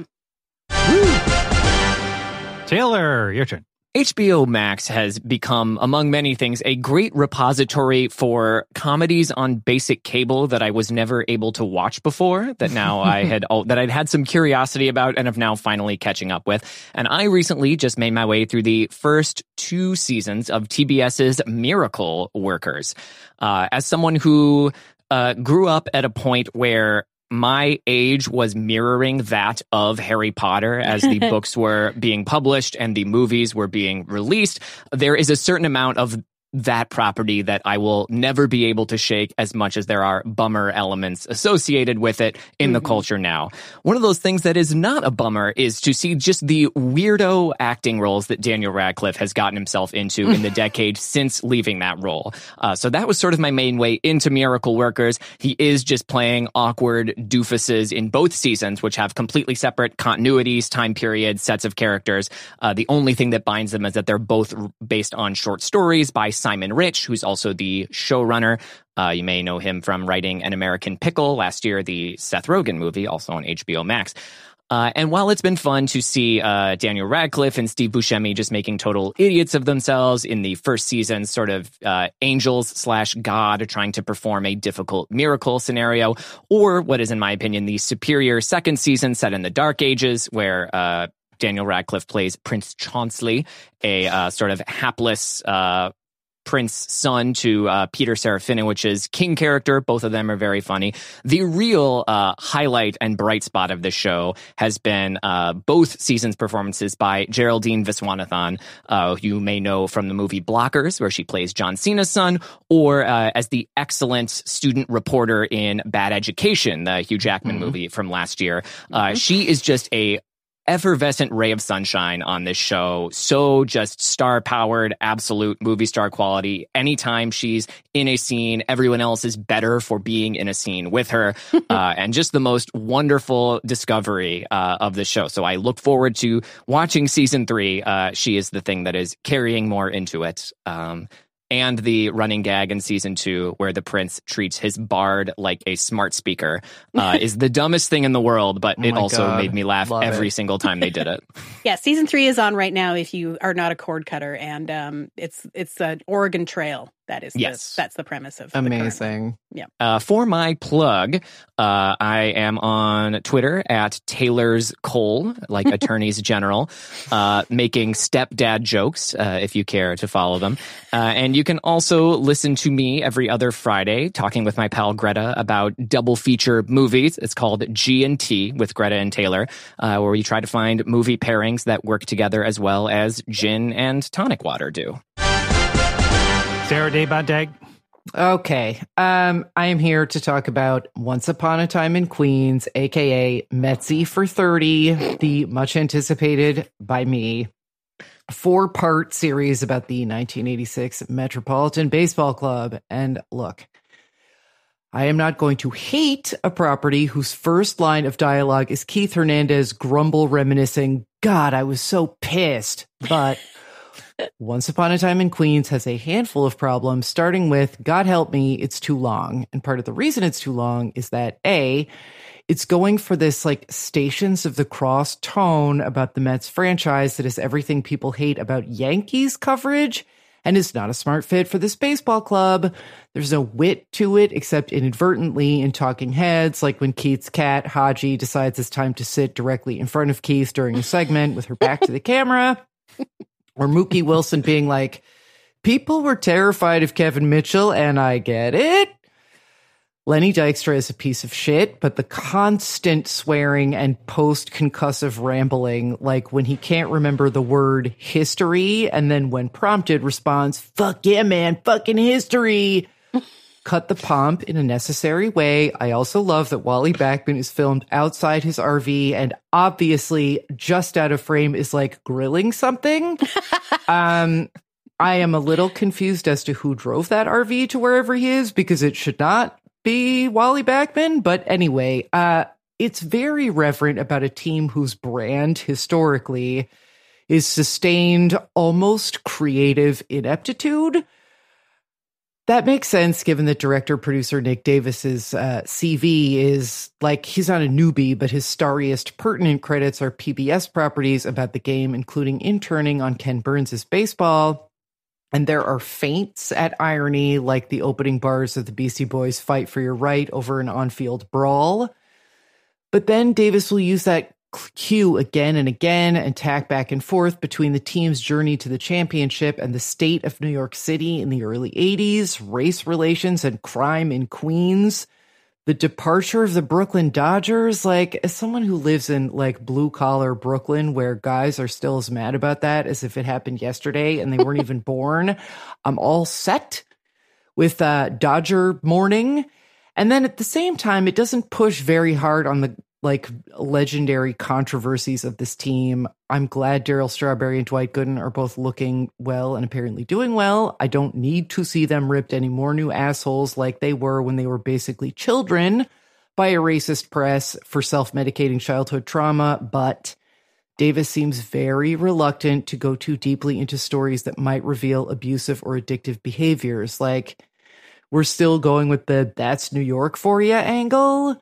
Taylor, your turn.
H B O Max has become, among many things, a great repository for comedies on basic cable that I was never able to watch before, that now I had that I'd had some curiosity about and have now finally catching up with. And I recently just made my way through the first two seasons of TBS's Miracle Workers. Uh, as someone who uh, grew up at a point where my age was mirroring that of Harry Potter as the books were being published and the movies were being released, there is a certain amount of that property that I will never be able to shake, as much as there are bummer elements associated with it in mm-hmm. the culture now. One of those things that is not a bummer is to see just the weirdo acting roles that Daniel Radcliffe has gotten himself into in the decade since leaving that role. Uh, so that was sort of my main way into Miracle Workers. He is just playing awkward doofuses in both seasons, which have completely separate continuities, time periods, sets of characters. Uh, the only thing that binds them is that they're both based on short stories by Simon Rich, who's also the showrunner. Uh, you may know him from writing An American Pickle last year, the Seth Rogen movie, also on H B O Max. Uh, and while it's been fun to see uh, Daniel Radcliffe and Steve Buscemi just making total idiots of themselves in the first season, sort of uh, angels slash God trying to perform a difficult miracle scenario, or what is, in my opinion, the superior second season set in the Dark Ages, where uh, Daniel Radcliffe plays Prince Chauncey, a uh, sort of hapless uh Prince son to uh, Peter Serafinowicz's King character. Both of them are very funny. The real uh, highlight and bright spot of the show has been uh, both seasons' performances by Geraldine Viswanathan, uh, who you may know from the movie Blockers, where she plays John Cena's son, or uh, as the excellent student reporter in Bad Education, the Hugh Jackman mm-hmm. movie from last year. Uh, mm-hmm. She is just a effervescent ray of sunshine on this show. So just star-powered, absolute movie star quality. Anytime she's in a scene, everyone else is better for being in a scene with her. uh, and just the most wonderful discovery uh, of the show. So I look forward to watching season three. Uh, she is the thing that is carrying more into it. Um, and the running gag in season two, where the prince treats his bard like a smart speaker, uh, is the dumbest thing in the world, but
oh
it also
God.
made me laugh
Love
every
it.
single time they did it.
Yeah, season three is on right now if you are not a cord cutter, and um, it's it's an Oregon Trail. That is,
yes.
the, that's the premise of
amazing.
The yeah.
Uh, for my plug, uh, I am on Twitter at Taylor's Cole, like attorneys general, uh, making stepdad jokes, uh, if you care to follow them. Uh, and you can also listen to me every other Friday talking with my pal Greta about double feature movies. It's called G and T with Greta and Taylor, uh, where we try to find movie pairings that work together as well as gin and tonic water do.
Sarah Day Dag.
Okay. Um, I am here to talk about Once Upon a Time in Queens, aka Metzi for thirty, the much anticipated by me four-part series about the nineteen eighty-six Metropolitan Baseball Club. And look, I am not going to hate a property whose first line of dialogue is Keith Hernandez grumble reminiscing, God, I was so pissed. But Once Upon a Time in Queens has a handful of problems, starting with, God help me, it's too long. And part of the reason it's too long is that, A, it's going for this like Stations of the Cross tone about the Mets franchise that is everything people hate about Yankees coverage and is not a smart fit for this baseball club. There's no wit to it except inadvertently in talking heads, like when Keith's cat, Haji, decides it's time to sit directly in front of Keith during a segment with her back to the camera. Or Mookie Wilson being like, people were terrified of Kevin Mitchell, and I get it. Lenny Dykstra is a piece of shit, but the constant swearing and post-concussive rambling, like when he can't remember the word history, and then when prompted responds, fuck yeah, man, fucking history. Cut the pomp in a necessary way. I also love that Wally Backman is filmed outside his R V and obviously just out of frame is like grilling something. um, I am a little confused as to who drove that R V to wherever he is because it should not be Wally Backman. But anyway, uh, it's very reverent about a team whose brand historically is sustained almost creative ineptitude. That makes sense given that director-producer Nick Davis's uh, C V is like, he's not a newbie, but his starriest pertinent credits are P B S properties about the game, including interning on Ken Burns' baseball. And there are feints at irony, like the opening bars of the Beastie Boys' Fight for Your Right over an on-field brawl. But then Davis will use that cue again and again and tack back and forth between the team's journey to the championship and the state of New York City in the early eighties, race relations and crime in Queens, the departure of the Brooklyn Dodgers. Like, as someone who lives in like blue collar Brooklyn where guys are still as mad about that as if it happened yesterday and they weren't even born, I'm all set with uh, Dodger mourning. And then at the same time, it doesn't push very hard on the like legendary controversies of this team. I'm glad Darryl Strawberry and Dwight Gooden are both looking well and apparently doing well. I don't need to see them ripped any more new assholes like they were when they were basically children by a racist press for self-medicating childhood trauma, but Davis seems very reluctant to go too deeply into stories that might reveal abusive or addictive behaviors. Like, we're still going with the that's New York for ya angle.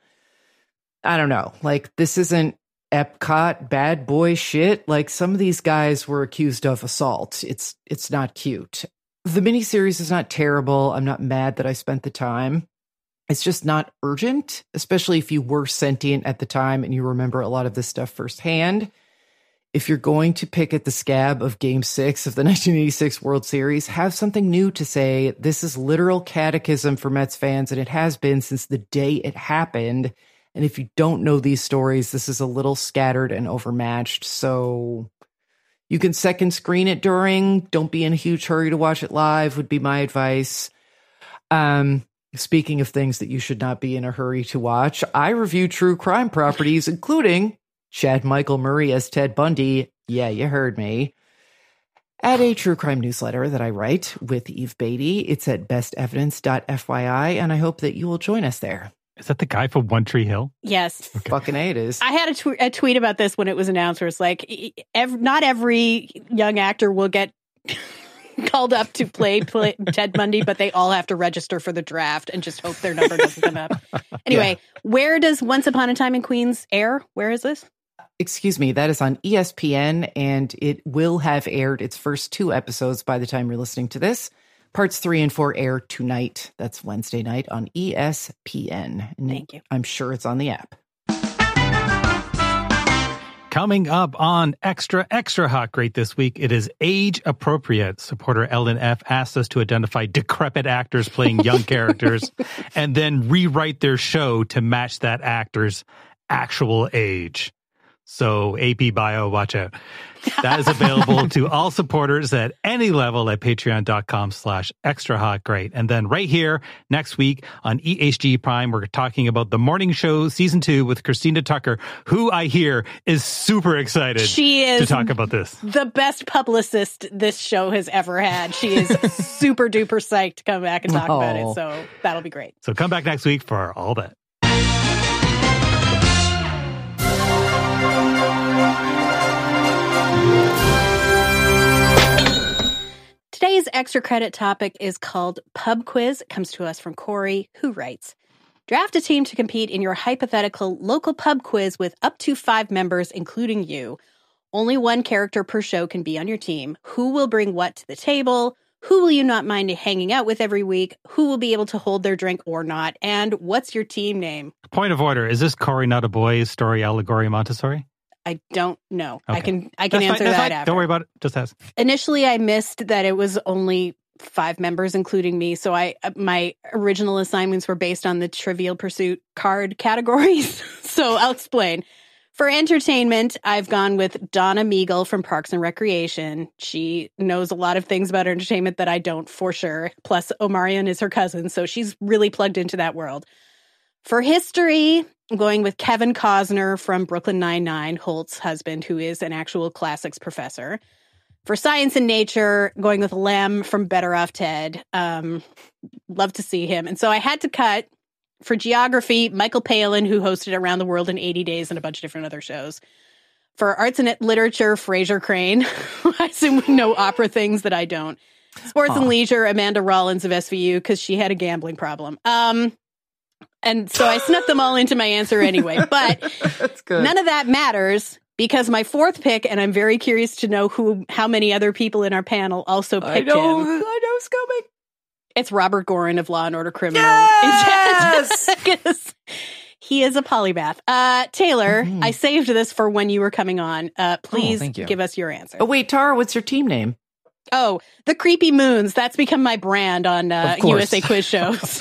I don't know. Like, this isn't Epcot bad boy shit. Like, some of these guys were accused of assault. It's it's not cute. The miniseries is not terrible. I'm not mad that I spent the time. It's just not urgent, especially if you were sentient at the time and you remember a lot of this stuff firsthand. If you're going to pick at the scab of Game six of the nineteen eighty-six World Series, have something new to say. This is literal catechism for Mets fans, and it has been since the day it happened. And if you don't know these stories, this is a little scattered and overmatched. So you can second screen it during. Don't be in a huge hurry to watch it live would be my advice. Um, speaking of things that you should not be in a hurry to watch, I review true crime properties, including Chad Michael Murray as Ted Bundy. Yeah, you heard me. At a true crime newsletter that I write with Eve Beatty. It's at best evidence dot f y i, and I hope that you will join us there.
Is that the guy from One Tree Hill?
Yes.
Okay. Fucking A, it is.
I had a, tw- a tweet about this when it was announced where it's like, ev- not every young actor will get called up to play, play Ted Bundy, but they all have to register for the draft and just hope their number doesn't come up. Anyway, yeah. Where does Once Upon a Time in Queens air? Where is this?
Excuse me, that is on E S P N, and it will have aired its first two episodes by the time you're listening to this. Parts three and four air tonight. That's Wednesday night on E S P N. And
Thank you.
I'm sure it's on the app.
Coming up on Extra Extra Hot Great this week, it is age appropriate. Supporter Ellen F. asked us to identify decrepit actors playing young characters and then rewrite their show to match that actor's actual age. So A P Bio, watch out. That is available to all supporters at any level at patreon.com slash extra hot great. And then right here next week on E H G Prime, we're talking about The Morning Show season two with Christina Tucker, who I hear is super excited
she is
to talk about this.
The best publicist this show has ever had. She is super duper psyched to come back and talk
Oh.
about it. So that'll be great.
So come back next week for all that.
Today's extra credit topic is called Pub Quiz. It comes to us from Corey, who writes, draft a team to compete in your hypothetical local pub quiz with up to five members, including you. Only one character per show can be on your team. Who will bring what to the table? Who will you not mind hanging out with every week? Who will be able to hold their drink or not? And what's your team name?
Point of order. Is this Corey Not a Boy story allegory Montessori?
I don't know.
Okay.
I can I can
That's
answer
fine. That's
that
fine.
after.
Don't worry about it. Just ask.
Initially, I missed that it was only five members, including me. So I my original assignments were based on the Trivial Pursuit card categories. So I'll explain. For entertainment, I've gone with Donna Meagle from Parks and Recreation. She knows a lot of things about entertainment that I don't, for sure. Plus, Omarion is her cousin, so she's really plugged into that world. For history, I'm going with Kevin Costner from Brooklyn Nine-Nine, Holt's husband, who is an actual classics professor. For science and nature, going with Lem from Better Off Ted. Um, love to see him. And so I had to cut. For geography, Michael Palin, who hosted Around the World in eighty days and a bunch of different other shows. For arts and literature, Fraser Crane. I assume we know opera things that I don't. Sports Aww. and leisure, Amanda Rollins of S V U, because she had a gambling problem. Um, and so I snuck them all into my answer anyway. But
That's good.
None of that matters because my fourth pick, and I'm very curious to know who, how many other people in our panel also picked
I know,
him.
I know it's coming.
It's Robert Gorin of Law and Order Criminal.
Yes!
Because he is a polymath. Uh, Taylor,
Mm-hmm.
I saved this for when you were coming on. Uh, please
thank you.
give us your answer.
Oh, wait, Tara, what's your team name?
Oh, the Creepy Moons. That's become my brand on uh,
Of course.
U S A Quiz shows.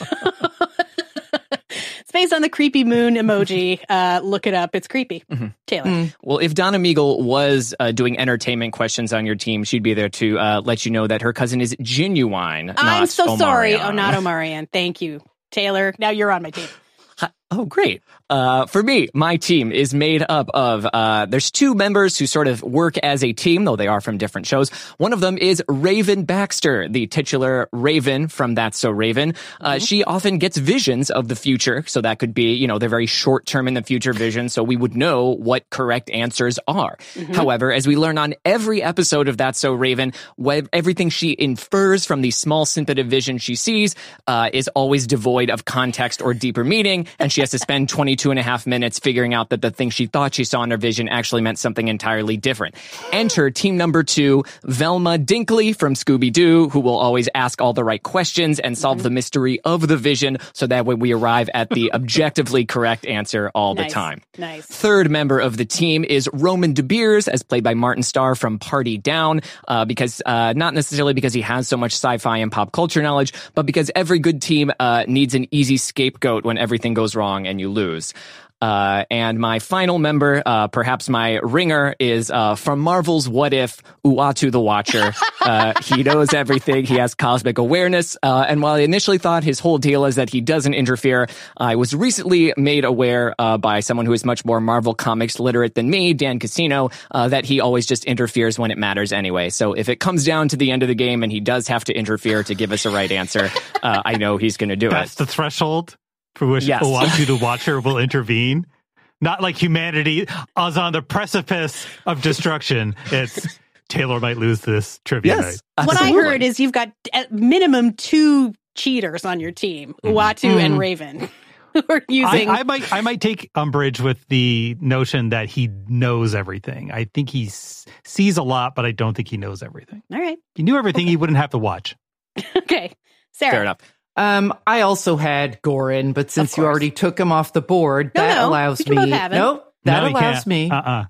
It's based on the creepy moon emoji. Uh, look it up. It's creepy.
Mm-hmm.
Taylor.
Mm.
Well, if Donna Meagle was uh, doing entertainment questions on your team, she'd be there to uh, let you know that her cousin is Genuine.
I'm
not
so sorry.
Omarion.
Oh, not Omarion. Thank you, Taylor. Now you're on my team.
Oh, great. Uh, for me, my team is made up of, uh, there's two members who sort of work as a team, though they are from different shows. One of them is Raven Baxter, the titular Raven from That's So Raven. Uh, mm-hmm. She often gets visions of the future. So that could be, you know, they're very short term in the future vision. So we would know what correct answers are. Mm-hmm. However, as we learn on every episode of That's So Raven, wh- everything she infers from the small snippet of vision she sees, uh, is always devoid of context or deeper meaning. And she has to spend twenty-two and a half minutes figuring out that the thing she thought she saw in her vision actually meant something entirely different. Enter team number two, Velma Dinkley from Scooby-Doo, who will always ask all the right questions and solve mm-hmm. the mystery of the vision so that way we arrive at the objectively correct answer all
nice.
the time.
Nice.
Third member of the team is Roman De Beers, as played by Martin Starr from Party Down, uh, because uh, not necessarily because he has so much sci-fi and pop culture knowledge, but because every good team uh, needs an easy scapegoat when everything goes wrong and you lose. Uh, and my final member, uh, perhaps my ringer, is uh, from Marvel's What If, Uatu the Watcher. Uh, he knows everything. He has cosmic awareness. Uh, and while I initially thought his whole deal is that he doesn't interfere, I was recently made aware uh, by someone who is much more Marvel Comics literate than me, Dan Casino, uh, that he always just interferes when it matters anyway. So if it comes down to the end of the game and he does have to interfere to give us a right answer, uh, I know he's going to do
That's
it.
the threshold for which
Yes.
Uatu the Watcher will intervene. Not like humanity is on the precipice of destruction. It's Taylor might lose this trivia
Yes.
night.
What I
Absolutely.
heard is you've got at minimum two cheaters on your team,
Mm-hmm.
Uatu
Mm.
and Raven, who are using.
I, I might I might take umbrage with the notion that he knows everything. I think he s- sees a lot, but I don't think he knows everything.
All right.
If he knew everything, he wouldn't have to watch.
Okay. Sarah.
Fair enough.
Um, I also had Gorin, but since you
course.
already took him off the board,
No,
that
no,
allows
we can
me.
both have him.
Nope, that
No, he
allows
can't.
me.
Uh-uh.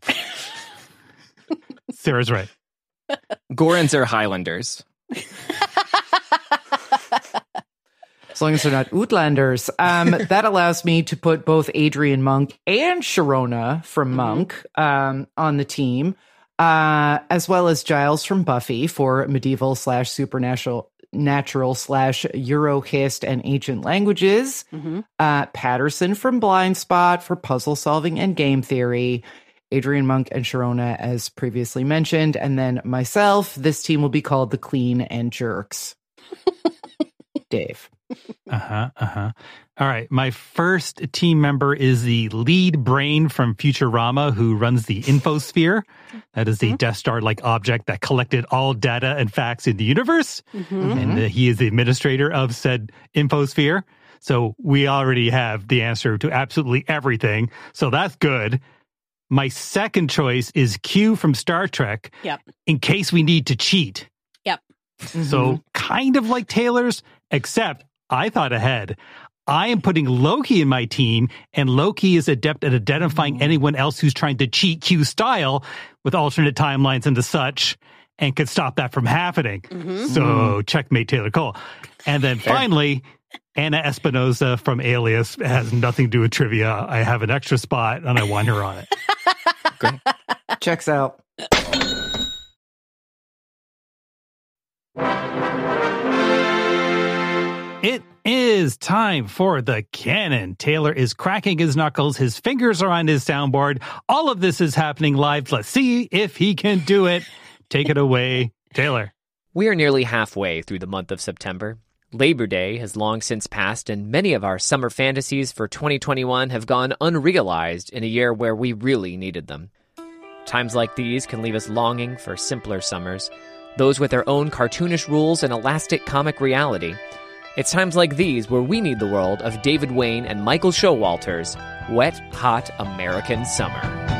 Sarah's right.
Gorons are Highlanders.
It's long as they're not Outlanders. Um, that allows me to put both Adrian Monk and Sharona from mm-hmm. Monk um, on the team, uh, as well as Giles from Buffy for medieval slash supernatural natural slash Eurohist and ancient languages, mm-hmm. uh, Patterson from Blind Spot for puzzle solving and game theory, Adrian Monk and Sharona as previously mentioned, and then myself. This team will be called the Clean and Jerks. Dave.
Uh-huh, uh-huh. All right, my first team member is the lead brain from Futurama who runs the Infosphere. That is the mm-hmm. Death Star-like object that collected all data and facts in the universe. Mm-hmm. And uh, he is the administrator of said Infosphere. So we already have the answer to absolutely everything. So that's good. My second choice is Q from Star Trek.
Yep.
In case we need to cheat.
Yep.
Mm-hmm. So kind of like Taylor's, except I thought ahead. I am putting Loki in my team, and Loki is adept at identifying mm-hmm. anyone else who's trying to cheat Q style with alternate timelines and the such, and could stop that from happening. Mm-hmm. So checkmate Taylor Cole. And then Fair. finally, Anna Espinosa from Alias has nothing to do with trivia. I have an extra spot, and I want her on it.
Great. Checks out.
It is time for the canon. Taylor is cracking his knuckles. His fingers are on his soundboard. All of this is happening live. Let's see if he can do it. Take it away, Taylor.
We are nearly halfway through the month of September. Labor Day has long since passed, and many of our summer fantasies for twenty twenty-one have gone unrealized in a year where we really needed them. Times like these can leave us longing for simpler summers, those with their own cartoonish rules and elastic comic reality. It's times like these where we need the world of David Wayne and Michael Showalter's Wet, Hot American Summer.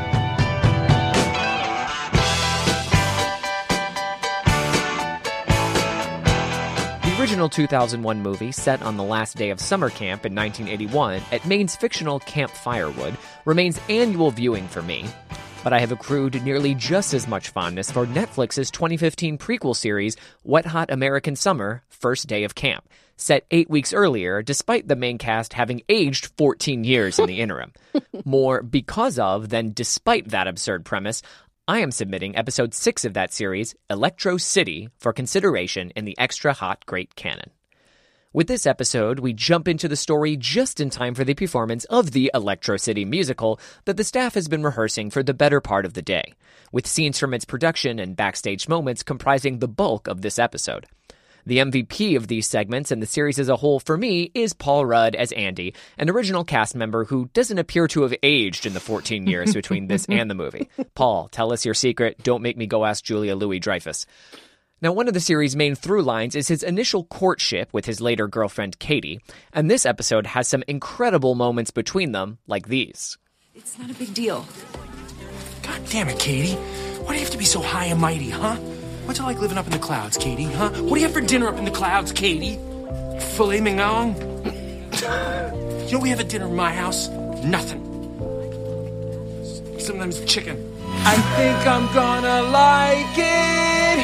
The original two thousand one movie, set on the last day of summer camp in nineteen eighty-one at Maine's fictional Camp Firewood, remains annual viewing for me. But I have accrued nearly just as much fondness for Netflix's twenty fifteen prequel series, Wet Hot American Summer, First Day of Camp, set eight weeks earlier, despite the main cast having aged fourteen years in the interim. More because of than despite that absurd premise, I am submitting episode six of that series, Electro City, for consideration in the Extra Hot Great Canon. With this episode, we jump into the story just in time for the performance of the Electro City musical that the staff has been rehearsing for the better part of the day, with scenes from its production and backstage moments comprising the bulk of this episode. The M V P of these segments and the series as a whole for me is Paul Rudd as Andy, an original cast member who doesn't appear to have aged in the fourteen years between this and the movie. Paul, tell us your secret. Don't make me go ask Julia Louis-Dreyfus. Now, one of the series' main through lines is his initial courtship with his later girlfriend, Katie, and this episode has some incredible moments between them, like these.
It's not a big deal.
God damn it, Katie. Why do you have to be so high and mighty, huh? What's it like living up in the clouds, Katie, huh? What do you have for dinner up in the clouds, Katie? Filet mignon? You know what we have at dinner in my house? Nothing. Sometimes chicken. I think I'm gonna like it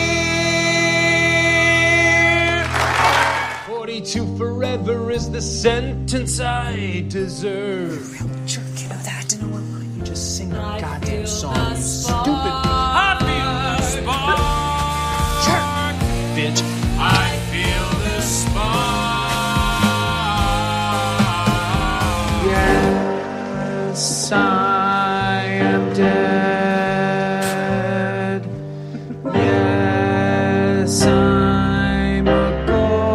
here. forty-two forever is the sentence I deserve.
You're a real jerk, you know that. I don't know why
you just sing a goddamn song, you stupid. I feel the spark. Jerk. Bitch. I feel the spark. Yes, I am dead. Yes, I'm a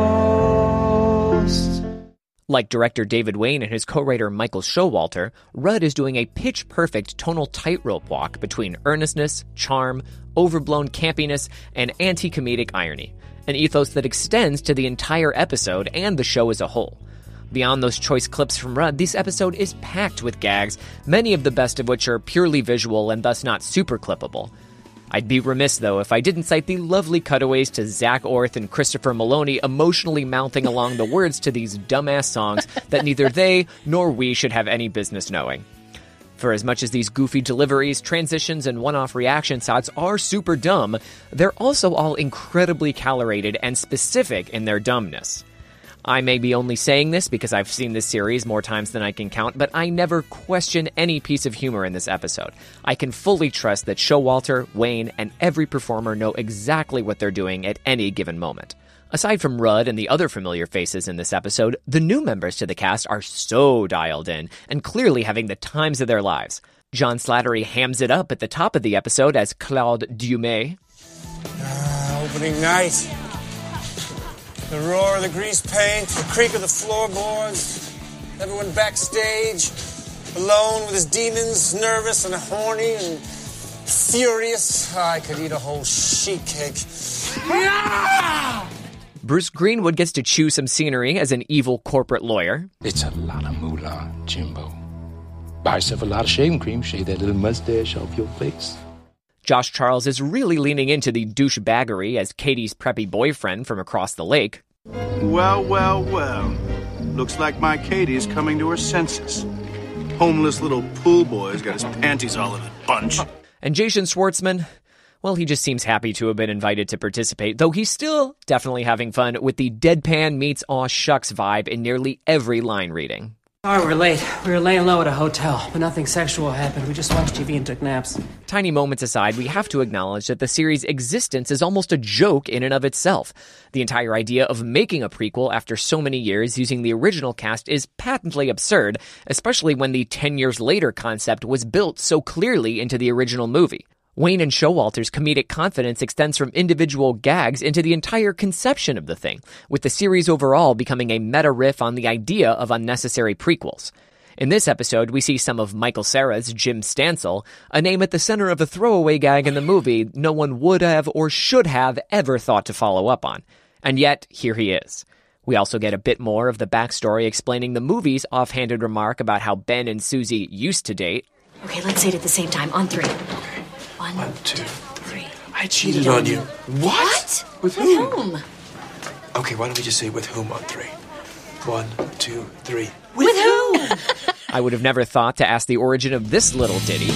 ghost.
Like director David Wayne and his co-writer Michael Showalter, Rudd is doing a pitch-perfect tonal tightrope walk between earnestness, charm, overblown campiness, and anti-comedic irony, an ethos that extends to the entire episode and the show as a whole. Beyond those choice clips from Rudd, this episode is packed with gags, many of the best of which are purely visual and thus not super clippable. I'd be remiss, though, if I didn't cite the lovely cutaways to Zach Orth and Christopher Maloney emotionally mouthing along the words to these dumbass songs that neither they nor we should have any business knowing. For as much as these goofy deliveries, transitions, and one-off reaction shots are super dumb, they're also all incredibly calibrated and specific in their dumbness. I may be only saying this because I've seen this series more times than I can count, but I never question any piece of humor in this episode. I can fully trust that Showalter, Wayne, and every performer know exactly what they're doing at any given moment. Aside from Rudd and the other familiar faces in this episode, the new members to the cast are so dialed in and clearly having the times of their lives. John Slattery hams it up at the top of the episode as Claude Dumais.
Uh, opening night. The roar of the grease paint, the creak of the floorboards, everyone backstage, alone with his demons, nervous and horny and furious. Oh, I could eat a whole sheet cake.
Bruce Greenwood gets to chew some scenery as an evil corporate lawyer.
It's a lot of moolah, Jimbo. Buy yourself a lot of shaving cream, shave that little mustache off your face.
Josh Charles is really leaning into the douchebaggery as Katie's preppy boyfriend from across the lake.
Well, well, well. Looks like my Katie's coming to her senses. Homeless little pool boy's got his panties all in a bunch.
And Jason Schwartzman, well, he just seems happy to have been invited to participate, though he's still definitely having fun with the deadpan meets aw shucks vibe in nearly every line reading.
Sorry we're late. We were laying low at a hotel, but nothing sexual happened. We just watched T V and took naps.
Tiny moments aside, we have to acknowledge that the series' existence is almost a joke in and of itself. The entire idea of making a prequel after so many years using the original cast is patently absurd, especially when the ten years later concept was built so clearly into the original movie. Wayne and Showalter's comedic confidence extends from individual gags into the entire conception of the thing, with the series overall becoming a meta riff on the idea of unnecessary prequels. In this episode, we see some of Michael Cera's Jim Stansel, a name at the center of a throwaway gag in the movie no one would have or should have ever thought to follow up on. And yet, here he is. We also get a bit more of the backstory explaining the movie's offhanded remark about how Ben and Susie used to date.
Okay, let's say it at the same time, on three.
One,
One
two,
three.
I cheated on you.
What?
With
With
whom?
whom?
Okay, why don't we just say with whom on three? One, two, three.
With whom?
I would have never thought to ask the origin of this little ditty.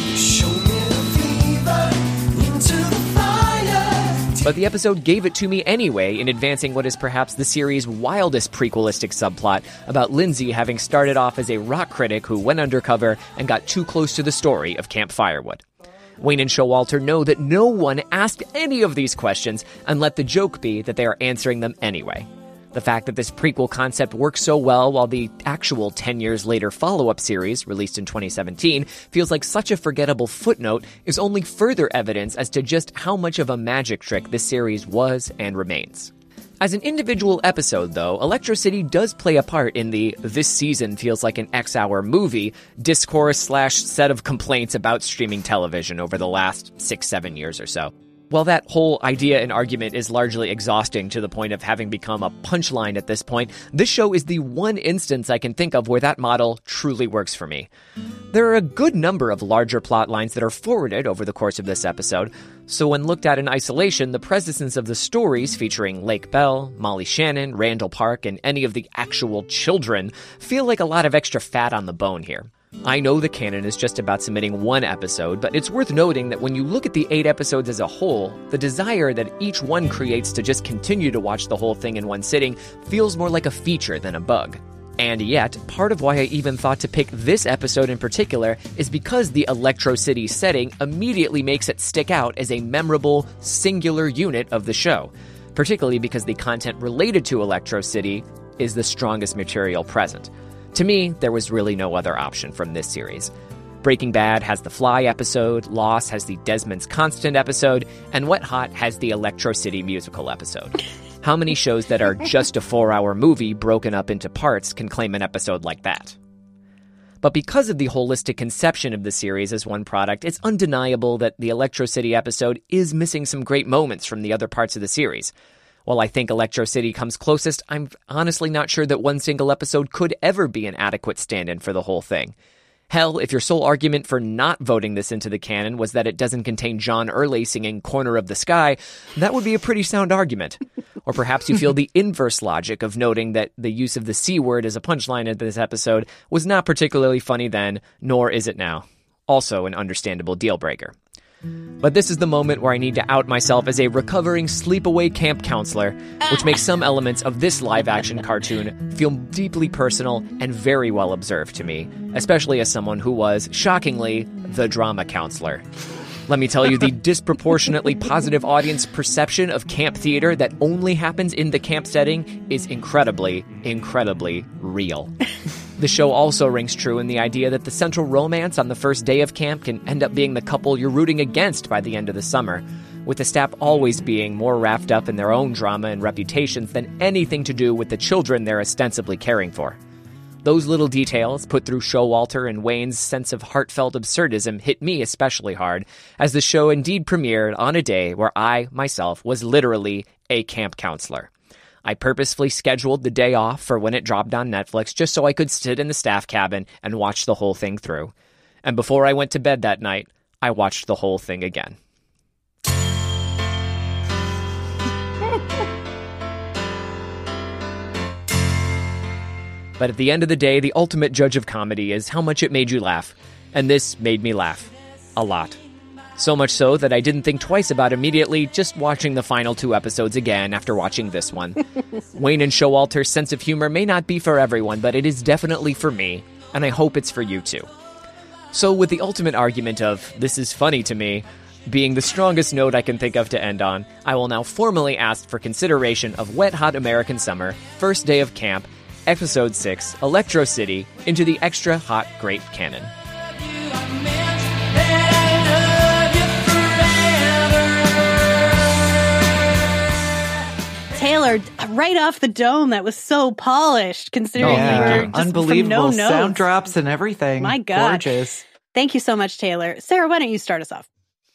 But the episode gave it to me anyway in advancing what is perhaps the series' wildest prequelistic subplot about Lindsay having started off as a rock critic who went undercover and got too close to the story of Camp Firewood. Wayne and Showalter know that no one asked any of these questions and let the joke be that they are answering them anyway. The fact that this prequel concept works so well while the actual ten years later follow-up series, released in twenty seventeen, feels like such a forgettable footnote is only further evidence as to just how much of a magic trick this series was and remains. As an individual episode, though, Electro City does play a part in the "this season feels like an X-hour movie" discourse slash set of complaints about streaming television over the last six, seven years or so. While that whole idea and argument is largely exhausting to the point of having become a punchline at this point, this show is the one instance I can think of where that model truly works for me. There are a good number of larger plot lines that are forwarded over the course of this episode, so when looked at in isolation, the presence of the stories featuring Lake Bell, Molly Shannon, Randall Park, and any of the actual children feel like a lot of extra fat on the bone here. I know the canon is just about submitting one episode, but it's worth noting that when you look at the eight episodes as a whole, the desire that each one creates to just continue to watch the whole thing in one sitting feels more like a feature than a bug. And yet, part of why I even thought to pick this episode in particular is because the Electro City setting immediately makes it stick out as a memorable, singular unit of the show, particularly because the content related to Electro City is the strongest material present. To me, there was really no other option from this series. Breaking Bad has the Fly episode, Lost has the Desmond's Constant episode, and Wet Hot has the Electro City musical episode. How many shows that are just a four-hour movie broken up into parts can claim an episode like that? But because of the holistic conception of the series as one product, it's undeniable that the Electro City episode is missing some great moments from the other parts of the series. While I think Electro City comes closest, I'm honestly not sure that one single episode could ever be an adequate stand-in for the whole thing. Hell, if your sole argument for not voting this into the canon was that it doesn't contain John Early singing Corner of the Sky, that would be a pretty sound argument. Or perhaps you feel the inverse logic of noting that the use of the C word as a punchline in this episode was not particularly funny then, nor is it now. Also an understandable deal breaker. But this is the moment where I need to out myself as a recovering sleepaway camp counselor, which makes some elements of this live-action cartoon feel deeply personal and very well observed to me, especially as someone who was, shockingly, the drama counselor. Let me tell you, the disproportionately positive audience perception of camp theater that only happens in the camp setting is incredibly, incredibly real. The show also rings true in the idea that the central romance on the first day of camp can end up being the couple you're rooting against by the end of the summer, with the staff always being more wrapped up in their own drama and reputations than anything to do with the children they're ostensibly caring for. Those little details, put through Showalter and Wayne's sense of heartfelt absurdism, hit me especially hard, as the show indeed premiered on a day where I, myself, was literally a camp counselor. I purposefully scheduled the day off for when it dropped on Netflix just so I could sit in the staff cabin and watch the whole thing through. And before I went to bed that night, I watched the whole thing again. But at the end of the day, the ultimate judge of comedy is how much it made you laugh. And this made me laugh. A lot. So much so that I didn't think twice about immediately just watching the final two episodes again after watching this one. Wayne and Showalter's sense of humor may not be for everyone, but it is definitely for me, and I hope it's for you too. So with the ultimate argument of, this is funny to me, being the strongest note I can think of to end on, I will now formally ask for consideration of Wet Hot American Summer, First Day of Camp, Episode six, Electro City, into the Extra Hot Great Canon.
Taylor, right off the dome, that was so polished, considering
yeah.
you were just
unbelievable
from no
sound
notes.
drops and everything.
My God.
Gorgeous.
Thank you so much, Taylor. Sarah, why don't you start us off?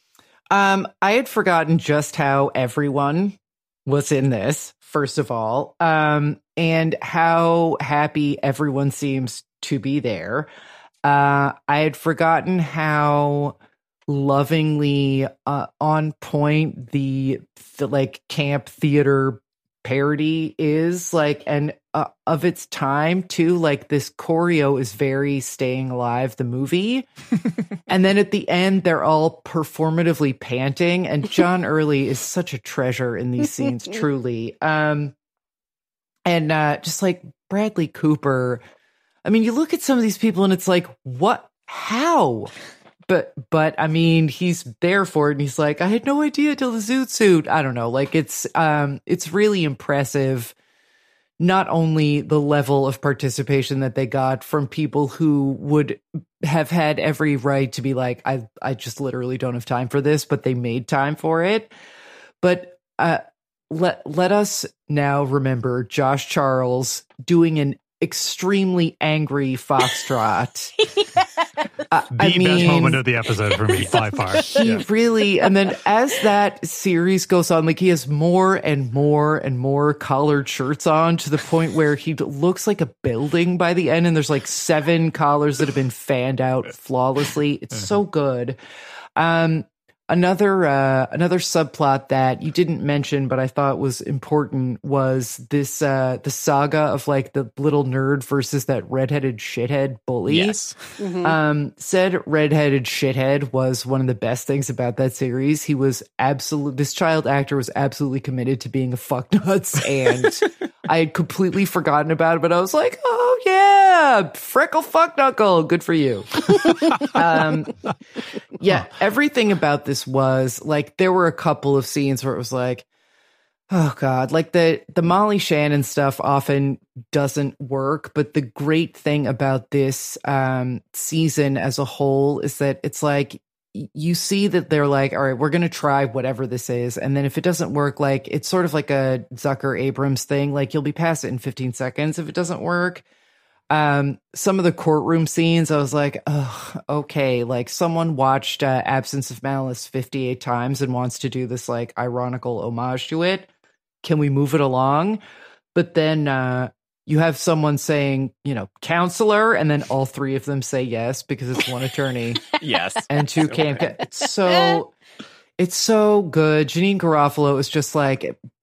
Um, I had forgotten just how everyone was in this, first of all, um, and how happy everyone seems to be there. Uh, I had forgotten how lovingly uh, on point the, the like camp theater parody is, like, and uh, of its time too. Like, this choreo is very Staying Alive, the movie. And then at the end, they're all performatively panting, and John Early is such a treasure in these scenes, truly. Um, and uh, just like Bradley Cooper, I mean, you look at some of these people and it's like, what? How? But, but I mean, he's there for it, and he's like, I had no idea till the zoot suit. I don't know. Like, it's, um, it's really impressive. Not only the level of participation that they got from people who would have had every right to be like, I, I just literally don't have time for this, but they made time for it. But, uh, let, let us now remember Josh Charles doing an extremely angry foxtrot. uh,
the
I mean,
best moment of the episode for me, by far.
He
yeah.
really, and then as that series goes on, like, he has more and more and more collared shirts on, to the point where he looks like a building by the end, and there's like seven collars that have been fanned out flawlessly. It's so good. Um, Another uh, another subplot that you didn't mention, but I thought was important, was this uh, the saga of like the little nerd versus that redheaded shithead bully.
Yes.
Mm-hmm.
Um, said redheaded shithead was one of the best things about that series. He was absolute. This child actor was absolutely committed to being a fucknuts, and I had completely forgotten about it. But I was like, oh yeah, freckle fuckknuckle, good for you. um, yeah, everything about this was like, there were a couple of scenes where it was like, oh God, like the, the Molly Shannon stuff often doesn't work. But the great thing about this um, season as a whole is that it's like, you see that they're like, all right, we're going to try whatever this is. And then if it doesn't work, like, it's sort of like a Zucker Abrams thing. Like, you'll be past it in fifteen seconds if it doesn't work. Um, some of the courtroom scenes, I was like, oh, okay. Like, someone watched uh, Absence of Malice fifty-eight times and wants to do this like ironical homage to it. Can we move it along? But then uh, you have someone saying, you know, counselor, and then all three of them say yes because it's one attorney.
Yes.
And two camp. It's so, it's so good. Janine Garofalo is just like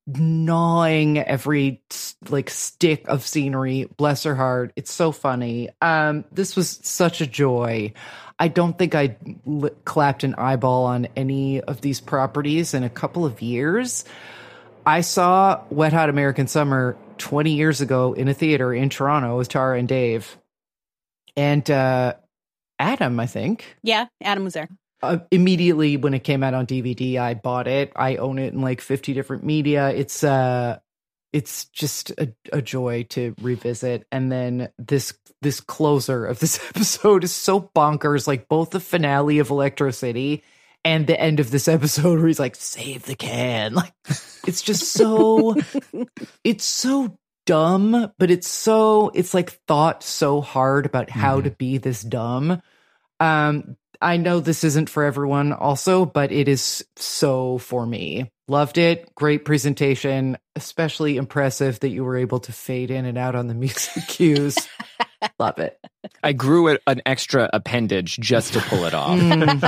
gnawing every like stick of scenery. Bless her heart. It's so funny. Um, this was such a joy. I don't think I l- clapped an eyeball on any of these properties in a couple of years. I saw Wet Hot American Summer twenty years ago in a theater in Toronto with Tara and Dave. And uh, Adam, I think.
Yeah, Adam was there.
Uh, immediately when it came out on D V D, I bought it. I own it in like fifty different media. It's uh, it's just a, a joy to revisit. And then this this closer of this episode is so bonkers. Like both the finale of Electro City and the end of this episode where he's like, save the can. Like it's just so, it's so dumb, but it's so, it's like thought so hard about how mm-hmm. to be this dumb. Um, I know this isn't for everyone also, but it is so for me. Loved it. Great presentation. Especially impressive that you were able to fade in and out on the music cues. Love it.
I grew a, an extra appendage just to pull it off.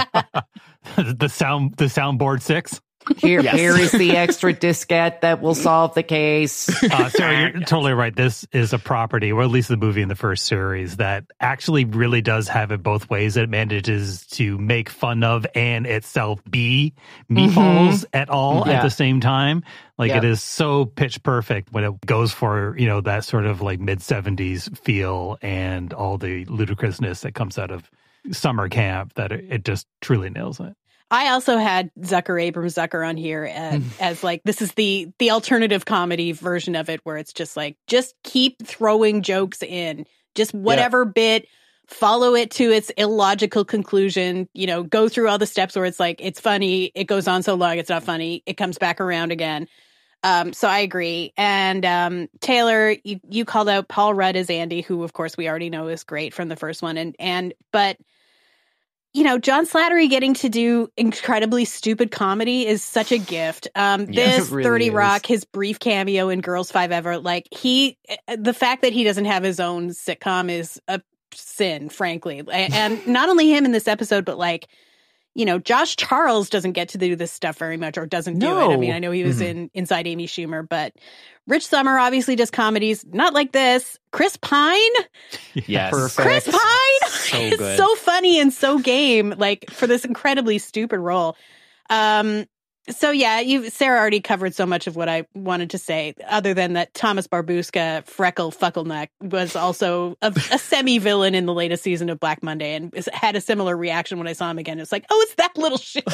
Mm. the sound, the soundboard six.
Here,
yes.
here is the extra diskette that will solve the case.
Uh, Sarah, you're totally right. This is a property, or at least the movie in the first series, that actually really does have it both ways. It manages to make fun of and itself be meatballs mm-hmm. at all yeah. at the same time. Like yeah. it is so pitch perfect when it goes for, you know, that sort of like mid seventies feel and all the ludicrousness that comes out of summer camp, that it, it just truly nails it.
I also had Zucker Abrams Zucker on here as, as like, this is the the alternative comedy version of it, where it's just like, just keep throwing jokes in, just whatever yeah. bit, follow it to its illogical conclusion, you know, go through all the steps where it's like, it's funny, it goes on so long, it's not funny, it comes back around again. Um, so I agree. And um, Taylor, you, you called out Paul Rudd as Andy, who of course we already know is great from the first one. And, and, but you know, John Slattery getting to do incredibly stupid comedy is such a gift. Um,
yes,
this
really
thirty
is. Rock,
his brief cameo in Girls Five Ever, like he, the fact that he doesn't have his own sitcom is a sin, frankly. And not only him in this episode, but like, you know, Josh Charles doesn't get to do this stuff very much, or doesn't
no.
do it. I mean, I know he was
mm-hmm.
in Inside Amy Schumer, but Rich Sommer obviously does comedies, not like this. Chris Pine,
yes,
perfect.
Chris Pine
so
is
good.
so funny and so game, like for this incredibly stupid role. Um, so yeah, you Sarah already covered so much of what I wanted to say, other than that Thomas Barbuska, Freckle Fuckleneck, was also a, a semi-villain in the latest season of Black Monday, and had a similar reaction when I saw him again. It's like, oh, it's that little shit.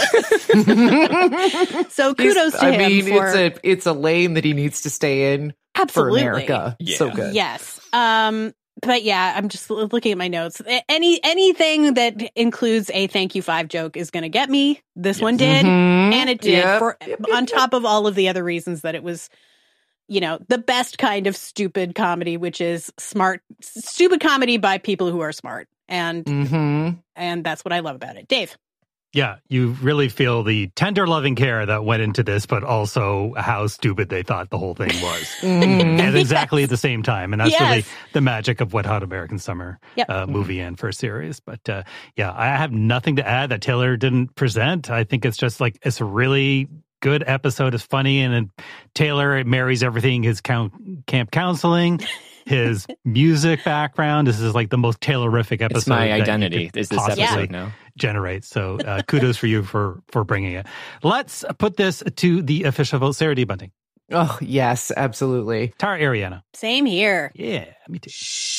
So kudos
He's,
to
I
him.
mean,
for,
it's a it's a lane that he needs to stay in.
Absolutely.
For America.
Yeah.
So good.
Yes. Um, but yeah, I'm just looking at my notes. Any anything that includes a thank you five joke is going to get me. This yes. one did,
mm-hmm.
and it did.
Yep.
For
Yep,
on
yep,
top of all of the other reasons that it was, you know, the best kind of stupid comedy, which is smart, stupid comedy by people who are smart, and
mm-hmm.
and that's what I love about it. Dave.
Yeah, you really feel the tender loving care that went into this, but also how stupid they thought the whole thing was.
mm.
At exactly at the same time. And that's
yes.
really the magic of Wet Hot American Summer
yep.
uh, movie and first series. But uh, yeah, I have nothing to add that Taylor didn't present. I think it's just like, it's a really good episode. It's funny. And then Taylor, it marries everything, his count, camp counseling, his music background. This is like the most Taylorific episode.
It's my identity. Is this episode now?
Generate. So uh, kudos for you for for bringing it. Let's put this to the official vote. Sarah D. Bunting.
Oh, yes, absolutely.
Tara Ariana.
Same here.
Yeah, me too.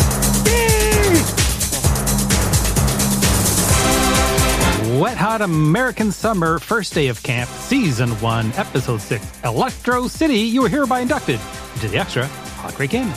Wet Hot American Summer, first day of camp, season one, episode six, Electro City. You were hereby inducted into the extra Hot Great Game.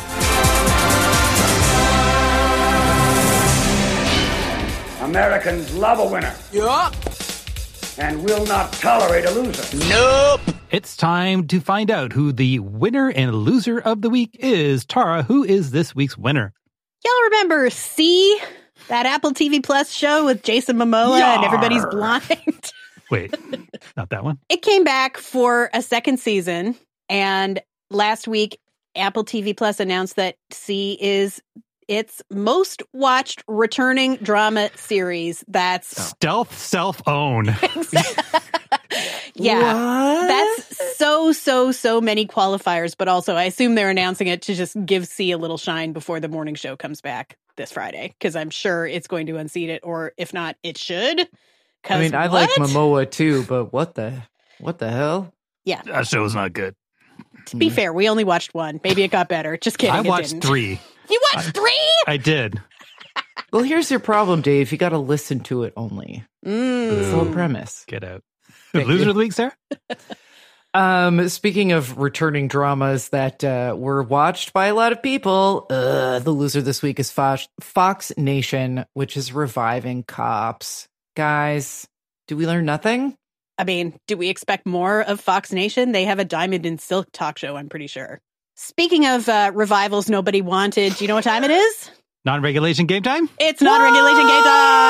Americans love a winner.
Yeah.
And will not tolerate a loser.
Nope.
It's time to find out who the winner and loser of the week is. Tara, who is this week's winner?
Y'all remember C, that Apple T V Plus show with Jason Momoa
Yar.
and Everybody's Blind?
Wait, not that one?
It came back for a second season, and last week, Apple T V Plus announced that C is its most watched returning drama series. That's
Stealth Self-Own.
Yeah,
What?
that's so, so, so many qualifiers, but also I assume they're announcing it to just give C a little shine before the morning show comes back this Friday, because I'm sure it's going to unseat it, or if not, it should.
I mean, I
what?
like Momoa too, but what the what the hell?
Yeah.
That show's not good.
To be fair, we only watched one. Maybe it got better. Just kidding.
I
it
watched
didn't.
three.
You watched three?
I did.
Well, here's your problem, Dave. You got to listen to it only.
Mm.
That's the whole premise.
Get out. Loser of the week, Sarah?
Um, speaking of returning dramas that uh, were watched by a lot of people, uh, the loser this week is Fox, Fox Nation, which is reviving Cops. Guys, do we learn nothing?
I mean, do we expect more of Fox Nation? They have a Diamond and Silk talk show, I'm pretty sure. Speaking of uh, revivals nobody wanted, do you know what time it is?
Non-regulation game time?
It's non-regulation game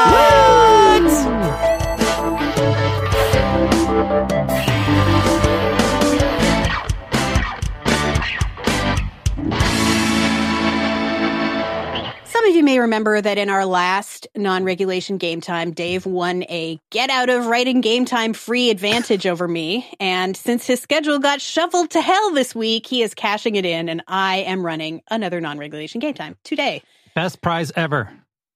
time! Some of you may remember that in our last non-regulation game time, Dave won a get out of writing game time free advantage over me. And since his schedule got shuffled to hell this week, he is cashing it in, and I am running another non-regulation game time today.
Best prize ever.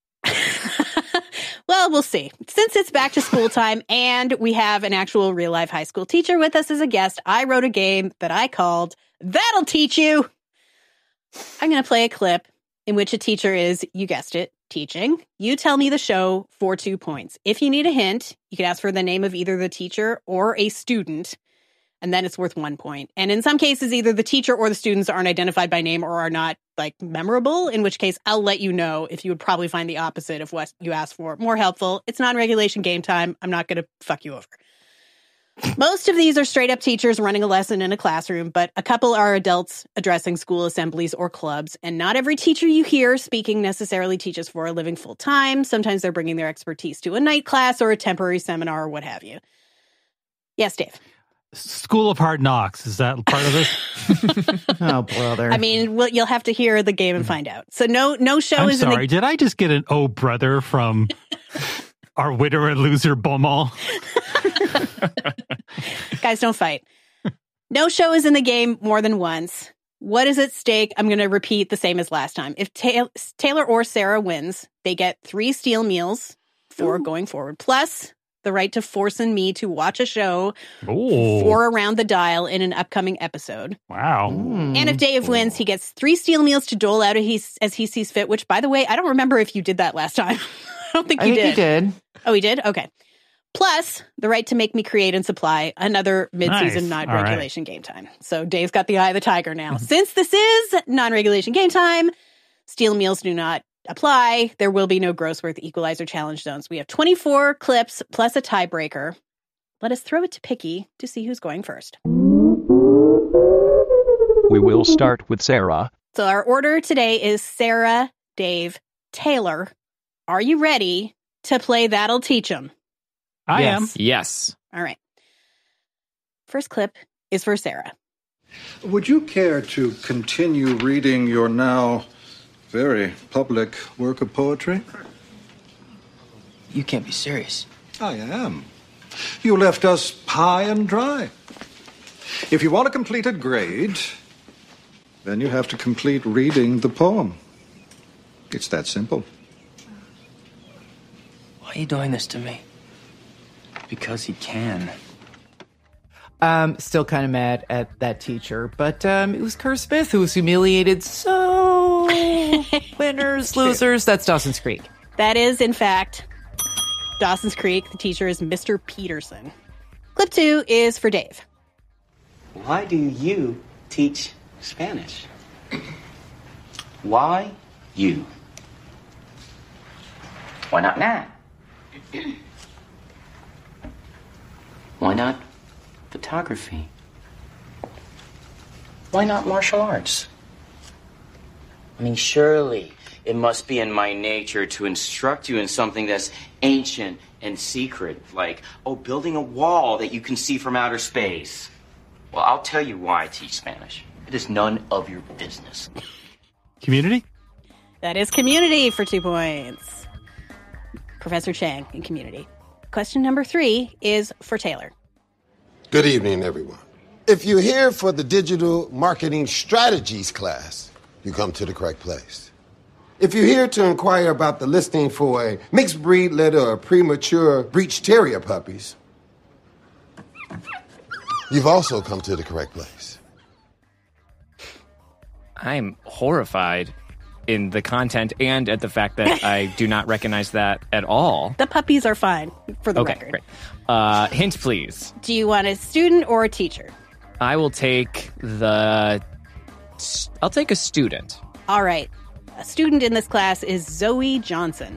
Well, we'll see. Since it's back to school time and we have an actual real life high school teacher with us as a guest, I wrote a game that I called That'll Teach You. I'm going to play a clip in which a teacher is, you guessed it, teaching. You tell me the show for two points. If you need a hint, you can ask for the name of either the teacher or a student, and then it's worth one point. And in some cases, either the teacher or the students aren't identified by name or are not, like, memorable, in which case I'll let you know if you would probably find the opposite of what you asked for more helpful. It's non-regulation game time. I'm not going to fuck you over. Most of these are straight-up teachers running a lesson in a classroom, but a couple are adults addressing school assemblies or clubs, and not every teacher you hear speaking necessarily teaches for a living full-time. Sometimes they're bringing their expertise to a night class or a temporary seminar or what have you. Yes, Dave?
School of Hard Knocks. Is that part of this?
Oh, brother.
I mean, well, you'll have to hear the game and find out. So no no show
I'm
is
sorry,
in the...
did I just get an oh brother from our winner and loser Beaumont?
Guys, don't fight. No show is in the game more than once. What is at stake? I'm going to repeat the same as last time. If Ta- Taylor or Sarah wins, they get three steel meals for Ooh. going forward, plus the right to force and me to watch a show
Ooh.
for Around the Dial in an upcoming episode.
Wow.
Mm.
And if Dave wins, he gets three steel meals to dole out as he sees fit, which, by the way, I don't remember if you did that last time. I don't think
I
you
think
did.
he did.
Oh, he did? Okay. Plus, the right to make me create and supply another mid-season
Nice.
non-regulation
All right.
game time. So Dave's got the eye of the tiger now. Since this is non-regulation game time, steel meals do not apply. There will be no Grossworth equalizer challenge zones. We have twenty-four clips plus a tiebreaker. Let us throw it to Picky to see who's going first.
We will start with Sarah.
So our order today is Sarah, Dave, Taylor. Are you ready to play That'll Teach 'em?
I
Yes.
am.
Yes.
All right. First clip is for Sarah.
Would you care to continue reading your now very public work of poetry?
You can't be serious.
I am. You left us high and dry. If you want a completed grade, then you have to complete reading the poem. It's that simple.
Why are you doing this to me? Because he can.
Um, still kind of mad at that teacher, but um, it was Kerr Smith who was humiliated. So, winners, losers, that's Dawson's Creek.
That is, in fact, Dawson's Creek. The teacher is Mister Peterson. Clip two is for Dave.
Why do you teach Spanish? Why you? Why not Nat? Why not photography? Why not martial arts? I mean, surely it must be in my nature to instruct you in something that's ancient and secret, like, oh, building a wall that you can see from outer space. Well, I'll tell you why I teach Spanish. It is none of your business.
Community?
That is Community for two points. Professor Chang in Community. Question number three is for Taylor.
Good evening, everyone. If you're here for the digital marketing strategies class, you come to the correct place. If you're here to inquire about the listing for a mixed breed litter or premature breech terrier puppies, you've also come to the correct place.
I'm horrified in the content and at the fact that I do not recognize that at all.
The puppies are fine, for the
okay,
record.
Great. Uh, hint, please.
Do you want a student or a teacher?
I will take the... I'll take a student.
All right. A student in this class is Zoe Johnson.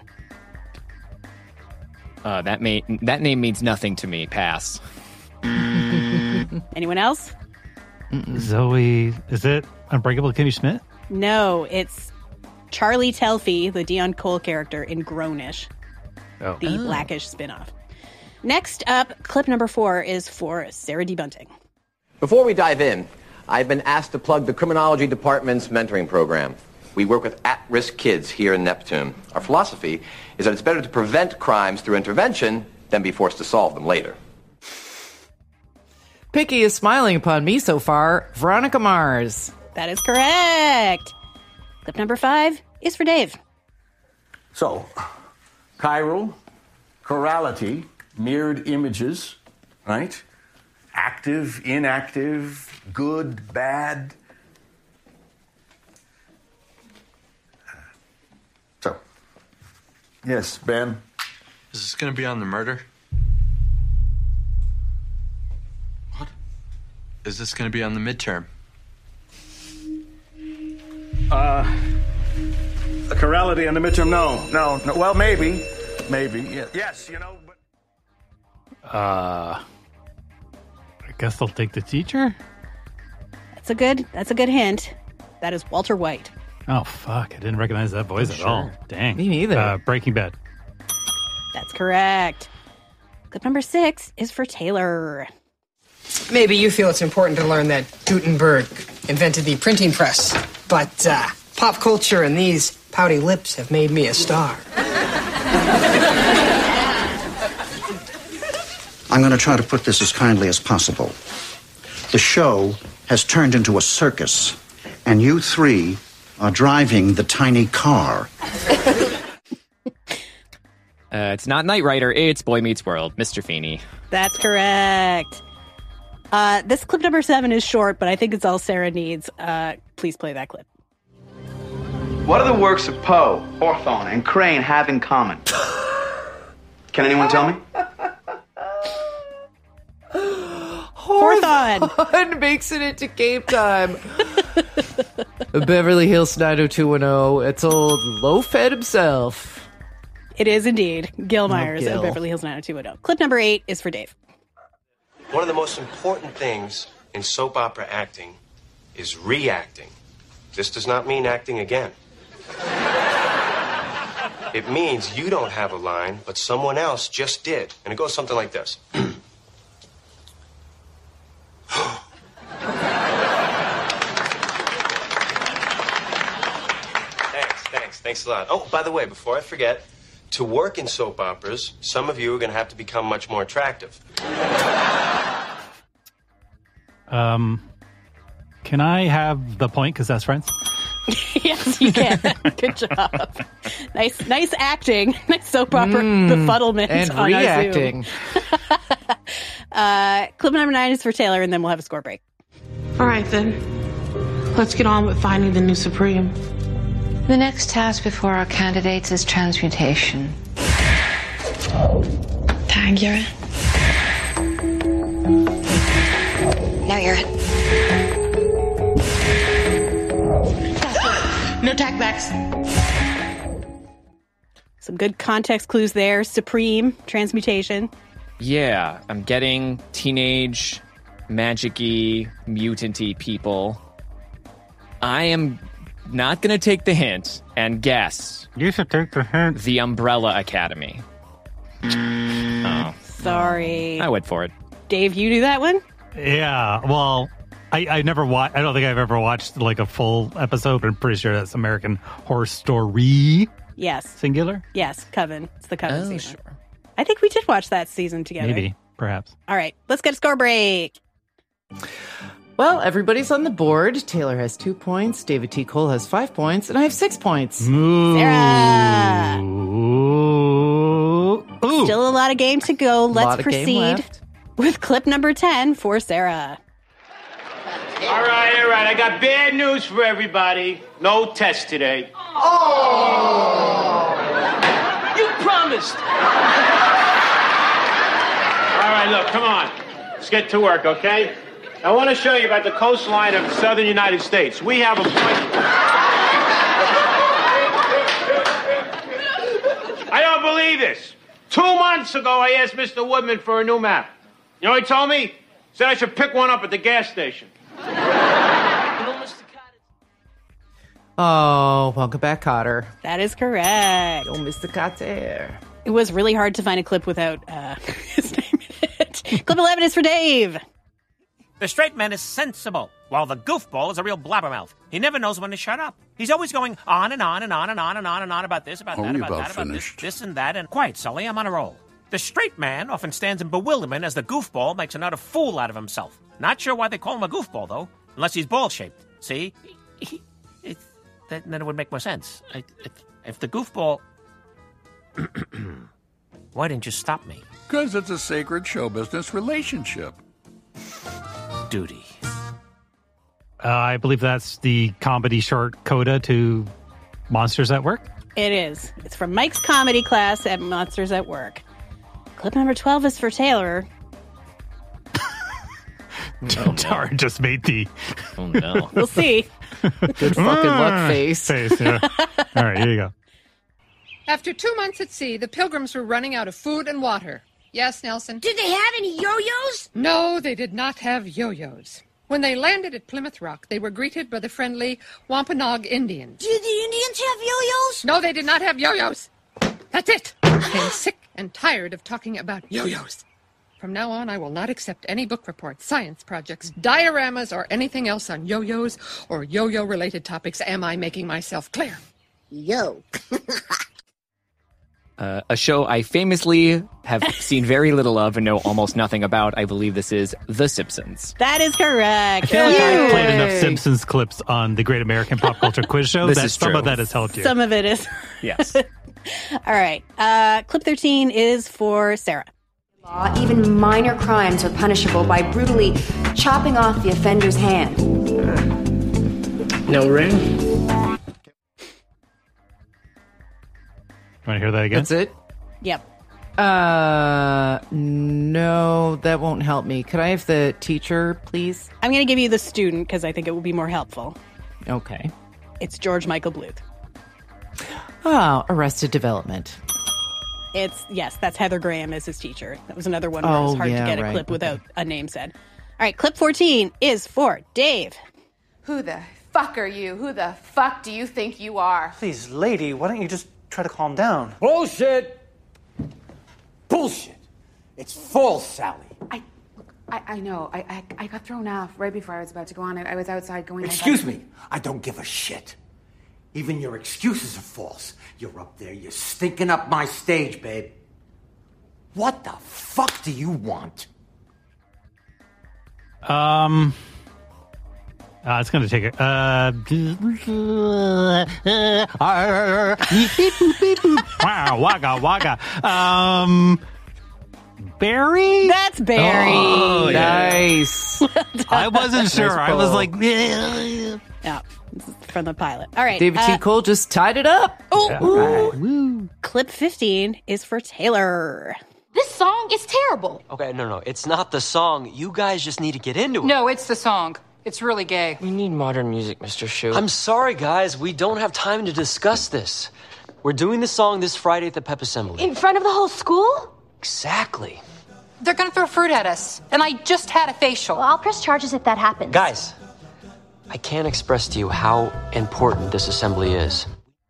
Uh, that may that name means nothing to me. Pass.
Anyone else?
Zoe, is it Unbreakable Kimmy Schmidt?
No, it's Charlie Telfie, the Dion Cole character in Grownish,
oh.
the
oh.
Blackish spinoff. Next up, clip number four is for Sarah D. Bunting.
Before we dive in, I've been asked to plug the criminology department's mentoring program. We work with at-risk kids here in Neptune. Our philosophy is that it's better to prevent crimes through intervention than be forced to solve them later.
Picky is smiling upon me so far. Veronica Mars.
That is correct. Clip number five is for Dave.
So, chiral, chirality, mirrored images, right? Active, inactive, good, bad. So, yes, Ben?
Is this going to be on the murder? What? Is this going to be on the midterm?
Uh, a chirality and the midterm, no, no, no. Well, maybe, maybe, yeah. Yes, you know, but...
Uh, I guess I'll take the teacher?
That's a good, that's a good hint. That is Walter White.
Oh, fuck. I didn't recognize that voice
Oh,
at
sure.
all. Dang.
Me neither.
Uh, Breaking Bad.
That's correct. Clip number six is for Taylor.
Maybe you feel it's important to learn that Gutenberg invented the printing press, but uh, pop culture and these pouty lips have made me a star.
I'm going to try to put this as kindly as possible. The show has turned into a circus, and you three are driving the tiny car.
Uh, it's not Knight Rider, it's Boy Meets World, Mister Feeney.
That's correct. Uh, this clip number seven is short, but I think it's all Sarah needs. Uh, please play that clip.
What do the works of Poe, Hawthorne, and Crane have in common? Can anyone tell me?
Hawthorne
makes it into game time. Beverly Hills nine oh two one oh. It's old low-fed himself.
It is indeed Gil Myers
Gil.
of Beverly Hills nine oh two one oh. Clip number eight is for Dave.
One of the most important things in soap opera acting is reacting. This does not mean acting again. It means you don't have a line, but someone else just did. And it goes something like this. Thanks, thanks, thanks a lot. Oh, by the way, before I forget, to work in soap operas, some of you are going to have to become much more attractive.
Um, can I have the point because that's friends?
Yes, you can. Good job. Nice, nice acting. Nice soap opera
Mm,
befuddlement
and
on
reacting.
our Zoom. uh, clip number nine is for Taylor, and then we'll have a score break.
All right, then. Let's get on with finding the new Supreme.
The next task before our candidates is transmutation.
Tag, you're in.
Now you're in.
No tag backs.
Some good context clues there. Supreme, transmutation.
Yeah, I'm getting teenage, magic-y, mutant-y people. I am not going to take the hint and guess.
You should take the hint.
The Umbrella Academy. Oh.
Sorry.
I went for it.
Dave, you do that one?
Yeah, well, I, I never watched, I don't think I've ever watched like a full episode, but I'm pretty sure that's American Horror Story.
Yes.
Singular?
Yes, Coven. It's the Coven
Oh,
season.
sure.
I think we did watch that season together.
Maybe. perhaps.
All right, let's get a score break.
Well, everybody's on the board. Taylor has two points. David T. Cole has five points. And I have six points.
Ooh.
Sarah.
Ooh. Ooh.
Still a lot of game to go. Let's proceed
left.
with clip number ten for Sarah.
All right, all right. I got bad news for everybody. No test today.
Oh!
You promised. All right, look, come on. Let's get to work, okay? I want to show you about the coastline of the southern United States. We have a bunch. I don't believe this. Two months ago, I asked Mister Woodman for a new map. You know what he told me? He said I should pick one up at the gas station.
Oh, welcome back, Cotter.
That is correct.
Oh, Mister Cotter.
It was really hard to find a clip without uh, his name in it. Clip eleven is for Dave.
The straight man is sensible, while the goofball is a real blabbermouth. He never knows when to shut up. He's always going on and on and on and on and on and on about this, about that,
Only
about,
about
that, about this,
finished.
this and that, and quiet, Sully, I'm on a roll. The straight man often stands in bewilderment as the goofball makes an utter fool out of himself. Not sure why they call him a goofball, though, unless he's ball-shaped. See? It, that, then it would make more sense. I, if, if the goofball... Why didn't you stop me?
Because it's a sacred show business relationship.
Duty.
Uh, I believe that's the comedy short coda to Monsters at Work.
It is. It's from Mike's comedy class at Monsters at Work. Clip number twelve is for Taylor.
Tara just made the...
Oh, no.
We'll see.
Good fucking luck face.
face yeah. All right, here you go.
After two months at sea, the Pilgrims were running out of food and water. Yes, Nelson?
Did they have any yo-yos?
No, they did not have yo-yos. When they landed at Plymouth Rock, they were greeted by the friendly Wampanoag Indians.
Did the Indians have yo-yos?
No, they did not have yo-yos. That's it. I'm sick and tired of talking about yo-yos. From now on, I will not accept any book reports, science projects, dioramas, or anything else on yo-yos or yo-yo-related topics. Am I making myself clear?
Yo.
Uh, a show I famously have seen very little of and know almost nothing about. I believe this is The Simpsons.
That is correct.
I feel like I played enough Simpsons clips on the Great American Pop Culture Quiz Show
This
that
is
some
true.
of that has helped you.
Some of it is.
Yes.
All right. Uh, clip thirteen is for Sarah.
Law, even minor crimes are punishable by brutally chopping off the offender's hand.
No ring?
Want to hear that again?
That's it?
Yep.
Uh, no, that won't help me. Could I have the teacher, please?
I'm going to give you the student because I think it will be more helpful.
Okay.
It's George Michael Bluth.
Oh, Arrested Development.
It's, yes, that's Heather Graham as his teacher. That was another one where it was
Oh,
hard
yeah,
to get a
right.
clip without a name said. All right, clip fourteen is for Dave.
Who the fuck are you? Who the fuck do you think you are?
Please, lady, why don't you just try to calm down?
Bullshit! Bullshit! It's false, Sally.
I, I, I know. I, I, I got thrown off right before I was about to go on. I, I was outside going.
Excuse
I got...
me. I don't give a shit. Even your excuses are false. You're up there. You're stinking up my stage, babe. What the fuck do you want?
Um, uh, it's going to take it. Uh, wow, wagga, wagga. Um, Barry?
That's Barry.
Oh,
nice.
I wasn't sure.
Nice
I was
pull.
like,
Yeah, this is from the pilot. All right.
David T.
uh,
Cole just tied it up.
Oh,
Yeah.
ooh.
Right.
Woo.
Clip fifteen is for Taylor.
This song is terrible.
Okay, no, no, it's not the song. You guys just need to get into it.
No, it's the song. It's really gay.
We need modern music, Mister Shu. I'm sorry, guys. We don't have time to discuss this. We're doing the song this Friday at the Pep Assembly.
In front of the whole school?
Exactly.
They're gonna throw fruit at us. And I just had a facial.
Well, I'll press charges if that happens.
Guys, I can't express to you how important this assembly is.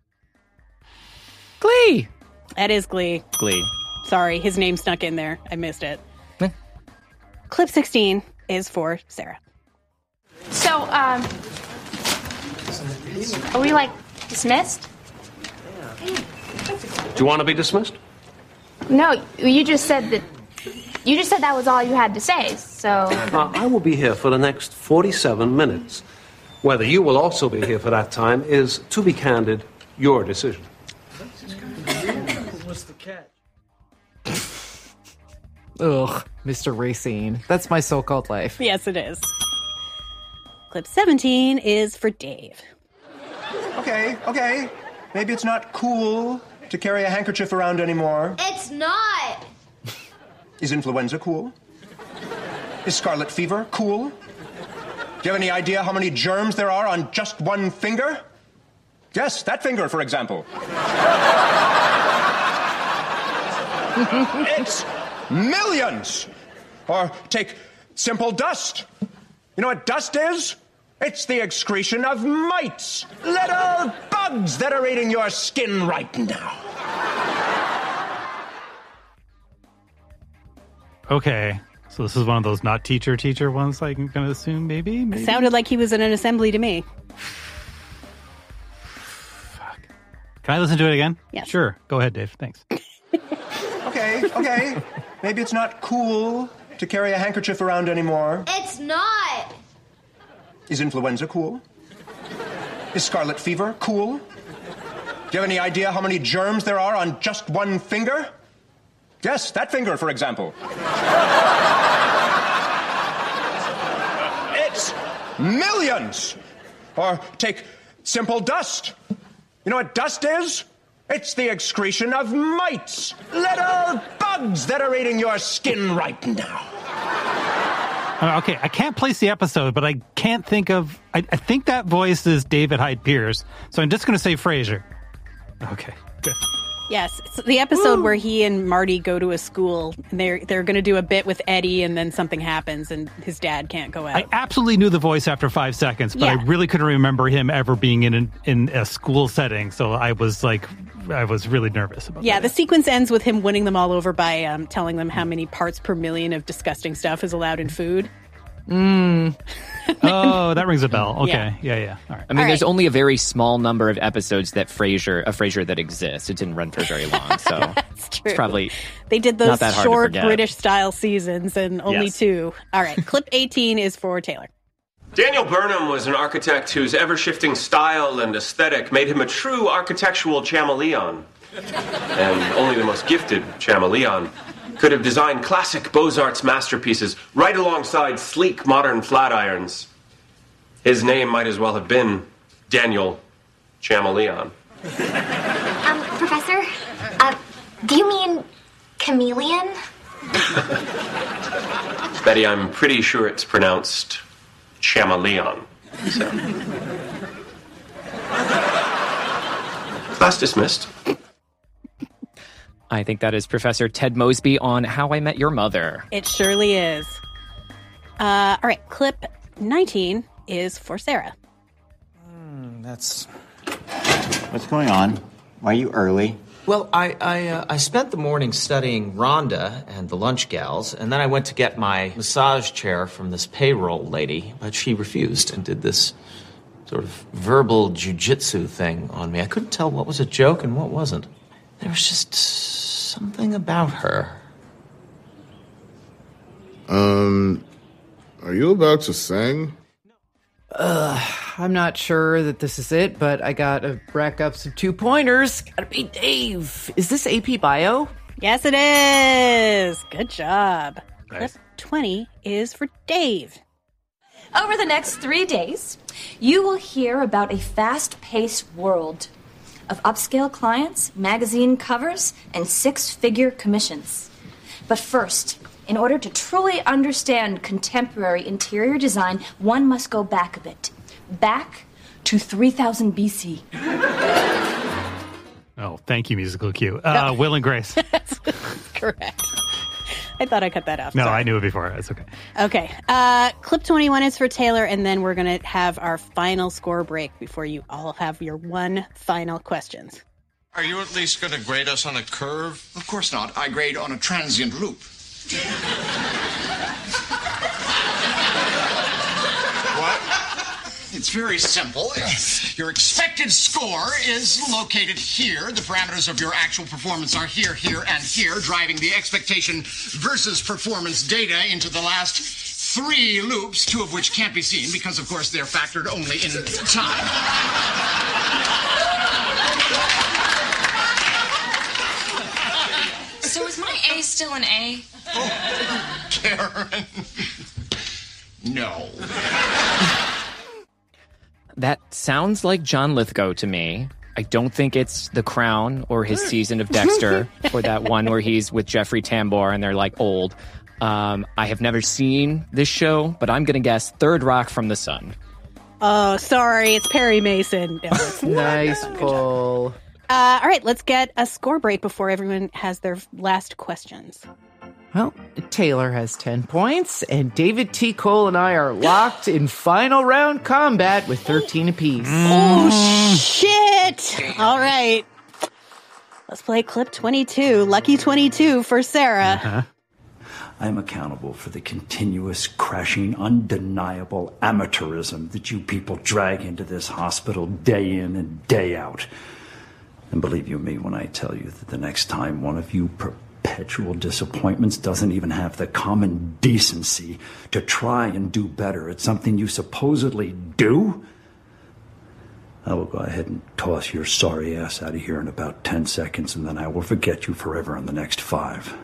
Glee.
That is Glee.
Glee.
Sorry, his name snuck in there. I missed it. Clip sixteen is for Sarah.
So, um, are we like dismissed?
Do you want to be dismissed?
No, you just said that You just said that was all you had to say, so...
Uh, I will be here for the next forty-seven minutes. Whether you will also be here for that time is, to be candid, your decision.
What's the catch?
Ugh, Mister Racine. That's my so-called life.
Yes, it is. Clip seventeen is for Dave.
Okay, okay. Maybe it's not cool to carry a handkerchief around anymore.
It's not.
Is influenza cool? Is scarlet fever cool? Do you have any idea how many germs there are on just one finger? Yes, that finger, for example. It's millions. Or take simple dust. You know what dust is? It's the excretion of mites, little bugs that are eating your skin right now.
Okay, so this is one of those not teacher teacher ones. I'm going to assume maybe. maybe?
Sounded like he was in an assembly to me.
Can I listen to it again?
Yes.
Sure. Go ahead, Dave. Thanks.
Okay, okay. Maybe it's not cool to carry a handkerchief around anymore.
It's not.
Is influenza cool? Is scarlet fever cool? Do you have any idea how many germs there are on just one finger? Yes, that finger, for example. It's millions. Or take simple dust. You know what dust is? It's the excretion of mites, little bugs that are eating your skin right now.
Uh, okay, I can't place the episode, but I can't think of... I, I think that voice is David Hyde Pierce, so I'm just going to say Frasier. Okay, good.
Yes, it's the episode Woo. where he and Marty go to a school, and they're they're going to do a bit with Eddie, and then something happens, and his dad can't go out.
I absolutely knew the voice after five seconds, but
Yeah.
I really couldn't remember him ever being in an, in a school setting, so I was like, I was really nervous about
Yeah,
that.
the sequence ends with him winning them all over by um, telling them how many parts per million of disgusting stuff is allowed in food.
Mm.
Oh, that rings a bell. Okay,
Yeah.
yeah, yeah. All right.
I mean,
All
there's
right.
only a very small number of episodes that Frasier, a Frasier that exists. It didn't run for very long, so
That's true.
it's probably
They did
not
those
that hard to
short
forget.
British-style seasons, and only
Yes.
two. All right, clip eighteen is for Taylor.
Daniel Burnham was an architect whose ever-shifting style and aesthetic made him a true architectural chameleon. And only the most gifted chameleon could have designed classic Beaux-Arts masterpieces right alongside sleek modern flat irons. His name might as well have been Daniel Chameleon.
Um, Professor, uh, do you mean chameleon?
Betty, I'm pretty sure it's pronounced chameleon. So. Class dismissed.
I think that is Professor Ted Mosby on How I Met Your Mother.
It surely is. Uh, all right, clip nineteen is for Sarah.
Mm, that's...
What's going on? Why are you early?
Well, I I, uh, I spent the morning studying Rhonda and the lunch gals, and then I went to get my massage chair from this payroll lady, but she refused and did this sort of verbal jujitsu thing on me. I couldn't tell what was a joke and what wasn't. There was just something about her.
Um, are you about to sing?
Uh, I'm not sure that this is it, but I got to rack up some two pointers. Gotta be Dave. Is this A P Bio?
Yes, it is. Good job.
Nice.
Clip twenty is for Dave.
Over the next three days, you will hear about a fast-paced world of upscale clients, magazine covers, and six-figure commissions. But first, in order to truly understand contemporary interior design, one must go back a bit. Back to three thousand B C.
Oh, thank you, musical cue. Uh, Will and Grace.
That's correct. I thought I cut that off.
No,
Sorry.
I knew it before. It's okay.
Okay. Uh, clip twenty-one is for Taylor, and then we're going to have our final score break before you all have your one final questions.
Are you at least going to grade us on a curve?
Of course not. I grade on a transient loop.
What?
It's very simple. Your expected score is located here. The parameters of your actual performance are here, here, and here, driving the expectation versus performance data into the last three loops, two of which can't be seen because, of course, they're factored only in time.
So is my A still an A?
Oh, Karen. No.
That sounds like John Lithgow to me. I don't think it's The Crown or his season of Dexter or that one where he's with Jeffrey Tambor and they're like old. Um, I have never seen this show, but I'm going to guess Third Rock from the Sun.
Oh, sorry. It's Perry Mason. No, it's
Nice pull.
Uh, all right, let's get a score break before everyone has their last questions.
Well, Taylor has ten points, and David T. Cole and I are locked in final round combat with thirteen apiece.
Oh, shit! All right. Let's play clip twenty-two. Lucky twenty-two for Sarah.
Uh-huh. I am accountable for the continuous, crashing, undeniable amateurism that you people drag into this hospital day in and day out. And believe you me when I tell you that the next time one of you perpetual disappointments doesn't even have the common decency to try and do better at something you supposedly do, I will go ahead and toss your sorry ass out of here in about ten seconds, and then I will forget you forever in the next five.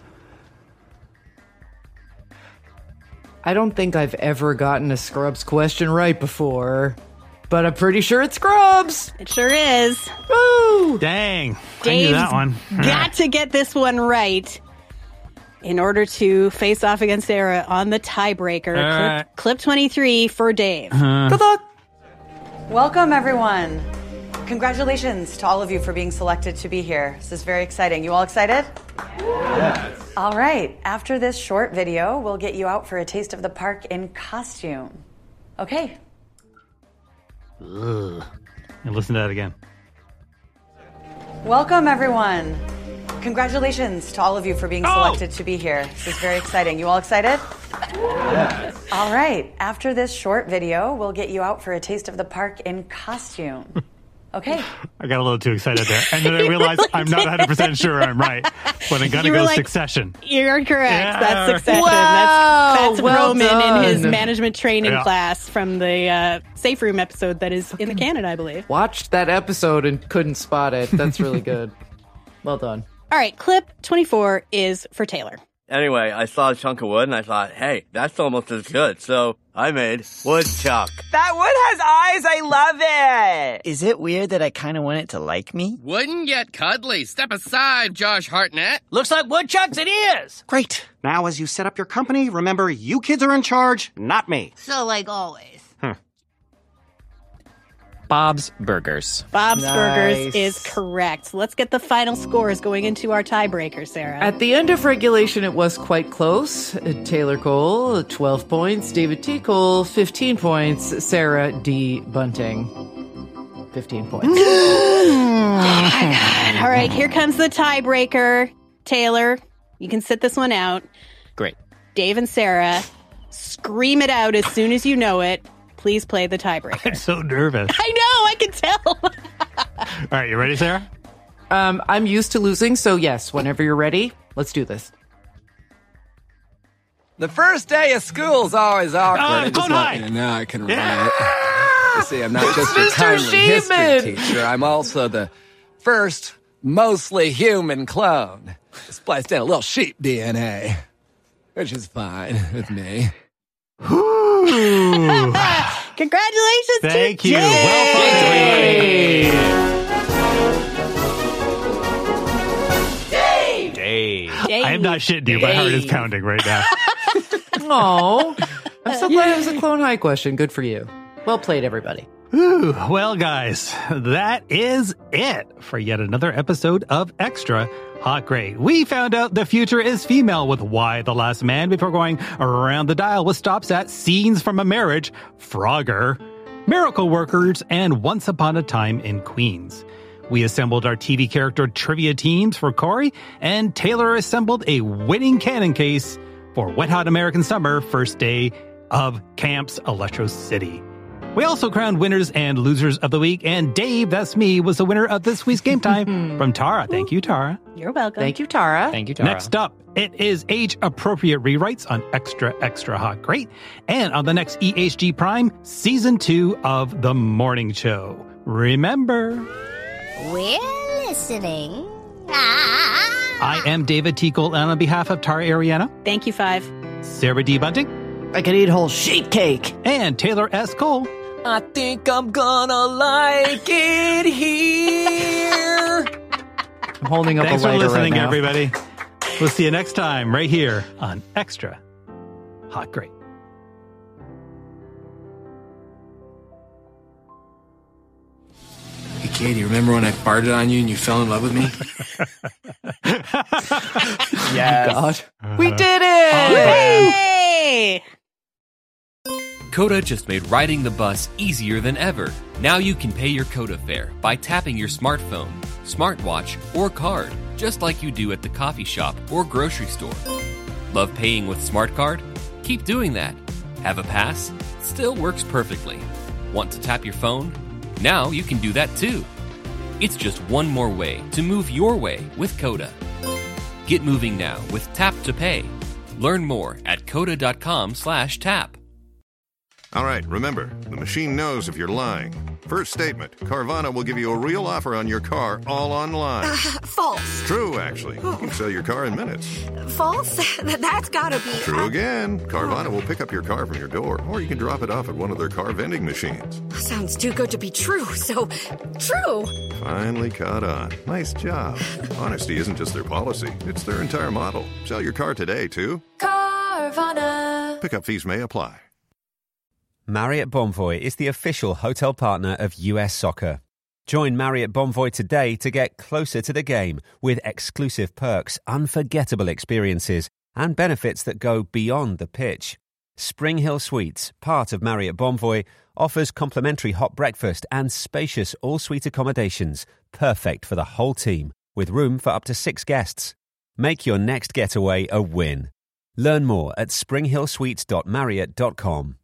I don't think I've ever gotten a Scrubs question right before, but I'm pretty sure it's Scrubs.
It sure is.
Woo!
Dang.
Dave's
I knew that one.
got to get this one right in order to face off against Sarah on the tiebreaker. Clip,
right.
clip twenty-three for Dave.
Uh-huh.
Good luck.
Welcome, everyone. Congratulations to all of you for being selected to be here. This is very exciting. You all excited?
Yes.
All right. After this short video, we'll get you out for a taste of the park in costume. Okay.
Ugh. And listen to that again.
Welcome, everyone. Congratulations to all of you for being
Oh!
selected to be here. This is very exciting. You all excited?
Yes.
All right. After this short video, we'll get you out for a taste of the park in costume. Okay.
I got a little too excited there. And then I realized I'm not one hundred percent sure I'm right. But I'm going to
You were
go
like,
Succession.
You're correct.
Yeah.
That's Succession.
Wow,
that's that's
well
Roman
done.
in his management training
Yeah.
class from the uh, Safe Room episode that is in the canon, I believe.
Watched that episode and couldn't spot it. That's really good. Well done.
All right, clip twenty-four is for Taylor.
Anyway, I saw a chunk of wood and I thought, hey, that's almost as good. So I made woodchuck.
That wood has eyes. I love it. Is it weird that I kind of want it to like me?
Wouldn't get cuddly. Step aside, Josh Hartnett.
Looks like woodchucks it is.
Great. Now, as you set up your company, remember you kids are in charge, not me.
So, like always.
Bob's Burgers.
Bob's
Nice.
Burgers is correct. So let's get the final scores going into our tiebreaker, Sarah.
At the end of regulation, it was quite close. Uh, Taylor Cole, twelve points. David T. Cole, fifteen points. Sarah D. Bunting, fifteen points.
Oh my God. All right, here comes the tiebreaker. Taylor, you can sit this one out.
Great.
Dave and Sarah, scream it out as soon as you know it. Please play the tiebreaker.
I'm so nervous.
I know, I can tell.
All right, you ready, Sarah?
Um, I'm used to losing, so yes, whenever you're ready, let's do this.
The first day of school's always awkward.
Uh,
I just
Clone
want
High.
you to know I can run
Yeah.
it. You see, I'm not just a
Mister
kindly history
Sheeman.
teacher. I'm also the first mostly human clone. Spliced in a little sheep D N A, which is fine with me.
Congratulations
Thank
to
you.
Dave.
Well
Dave.
Dave.
Dave.
I am not shitting you. My heart is pounding right now.
Oh, I'm so glad it was a Clone High question. Good for you. Well played, everybody.
Ooh, well, guys, that is it for yet another episode of Extra Hot Great. We found out the future is female with Why the Last Man before going around the dial with stops at Scenes from a Marriage, Frogger, Miracle Workers, and Once Upon a Time in Queens. We assembled our T V character trivia teams for Corey, and Taylor assembled a winning canon case for Wet Hot American Summer, first day of Camps Electro City. We also crowned winners and losers of the week, and Dave, that's me, was the winner of this week's Game Time from Tara. Thank you, Tara.
You're welcome.
Thank you, Tara.
Thank you, Tara.
Next up, it is age-appropriate rewrites on Extra Extra Hot Great, and on the next E H G Prime, Season two of The Morning Show. Remember,
we're listening. Ah.
I am David Teakle, and on behalf of Tara Ariana,
thank you, Five.
Sarah D. Bunting,
I could eat whole sheep cake,
and Taylor S. Cole.
I think I'm gonna like it here.
I'm holding up
Thanks
a lighter
for listening,
right now.
everybody. We'll see you next time right here on Extra Hot Great.
Hey, Katie, remember when I farted on you and you fell in love with me?
Yes. God. We did it!
Hey!
Coda just made riding the bus easier than ever. Now you can pay your Coda fare by tapping your smartphone, smartwatch, or card, just like you do at the coffee shop or grocery store. Love paying with Smart Card? Keep doing that. Have a pass? Still works perfectly. Want to tap your phone? Now you can do that too. It's just one more way to move your way with Coda. Get moving now with Tap to Pay. Learn more at coda.com slash tap.
All right, remember, the machine knows if you're lying. First statement, Carvana will give you a real offer on your car all online.
Uh, false.
True, actually. You can sell your car in minutes.
False? That's gotta be...
True again. Carvana will pick up your car from your door, or you can drop it off at one of their car vending machines.
Sounds too good to be true, so true.
Finally caught on. Nice job. Honesty isn't just their policy, it's their entire model. Sell your car today, too.
Carvana.
Pickup fees may apply.
Marriott Bonvoy is the official hotel partner of U S Soccer. Join Marriott Bonvoy today to get closer to the game with exclusive perks, unforgettable experiences, and benefits that go beyond the pitch. Spring Hill Suites, part of Marriott Bonvoy, offers complimentary hot breakfast and spacious all-suite accommodations, perfect for the whole team, with room for up to six guests. Make your next getaway a win. Learn more at spring hill suites dot marriott dot com.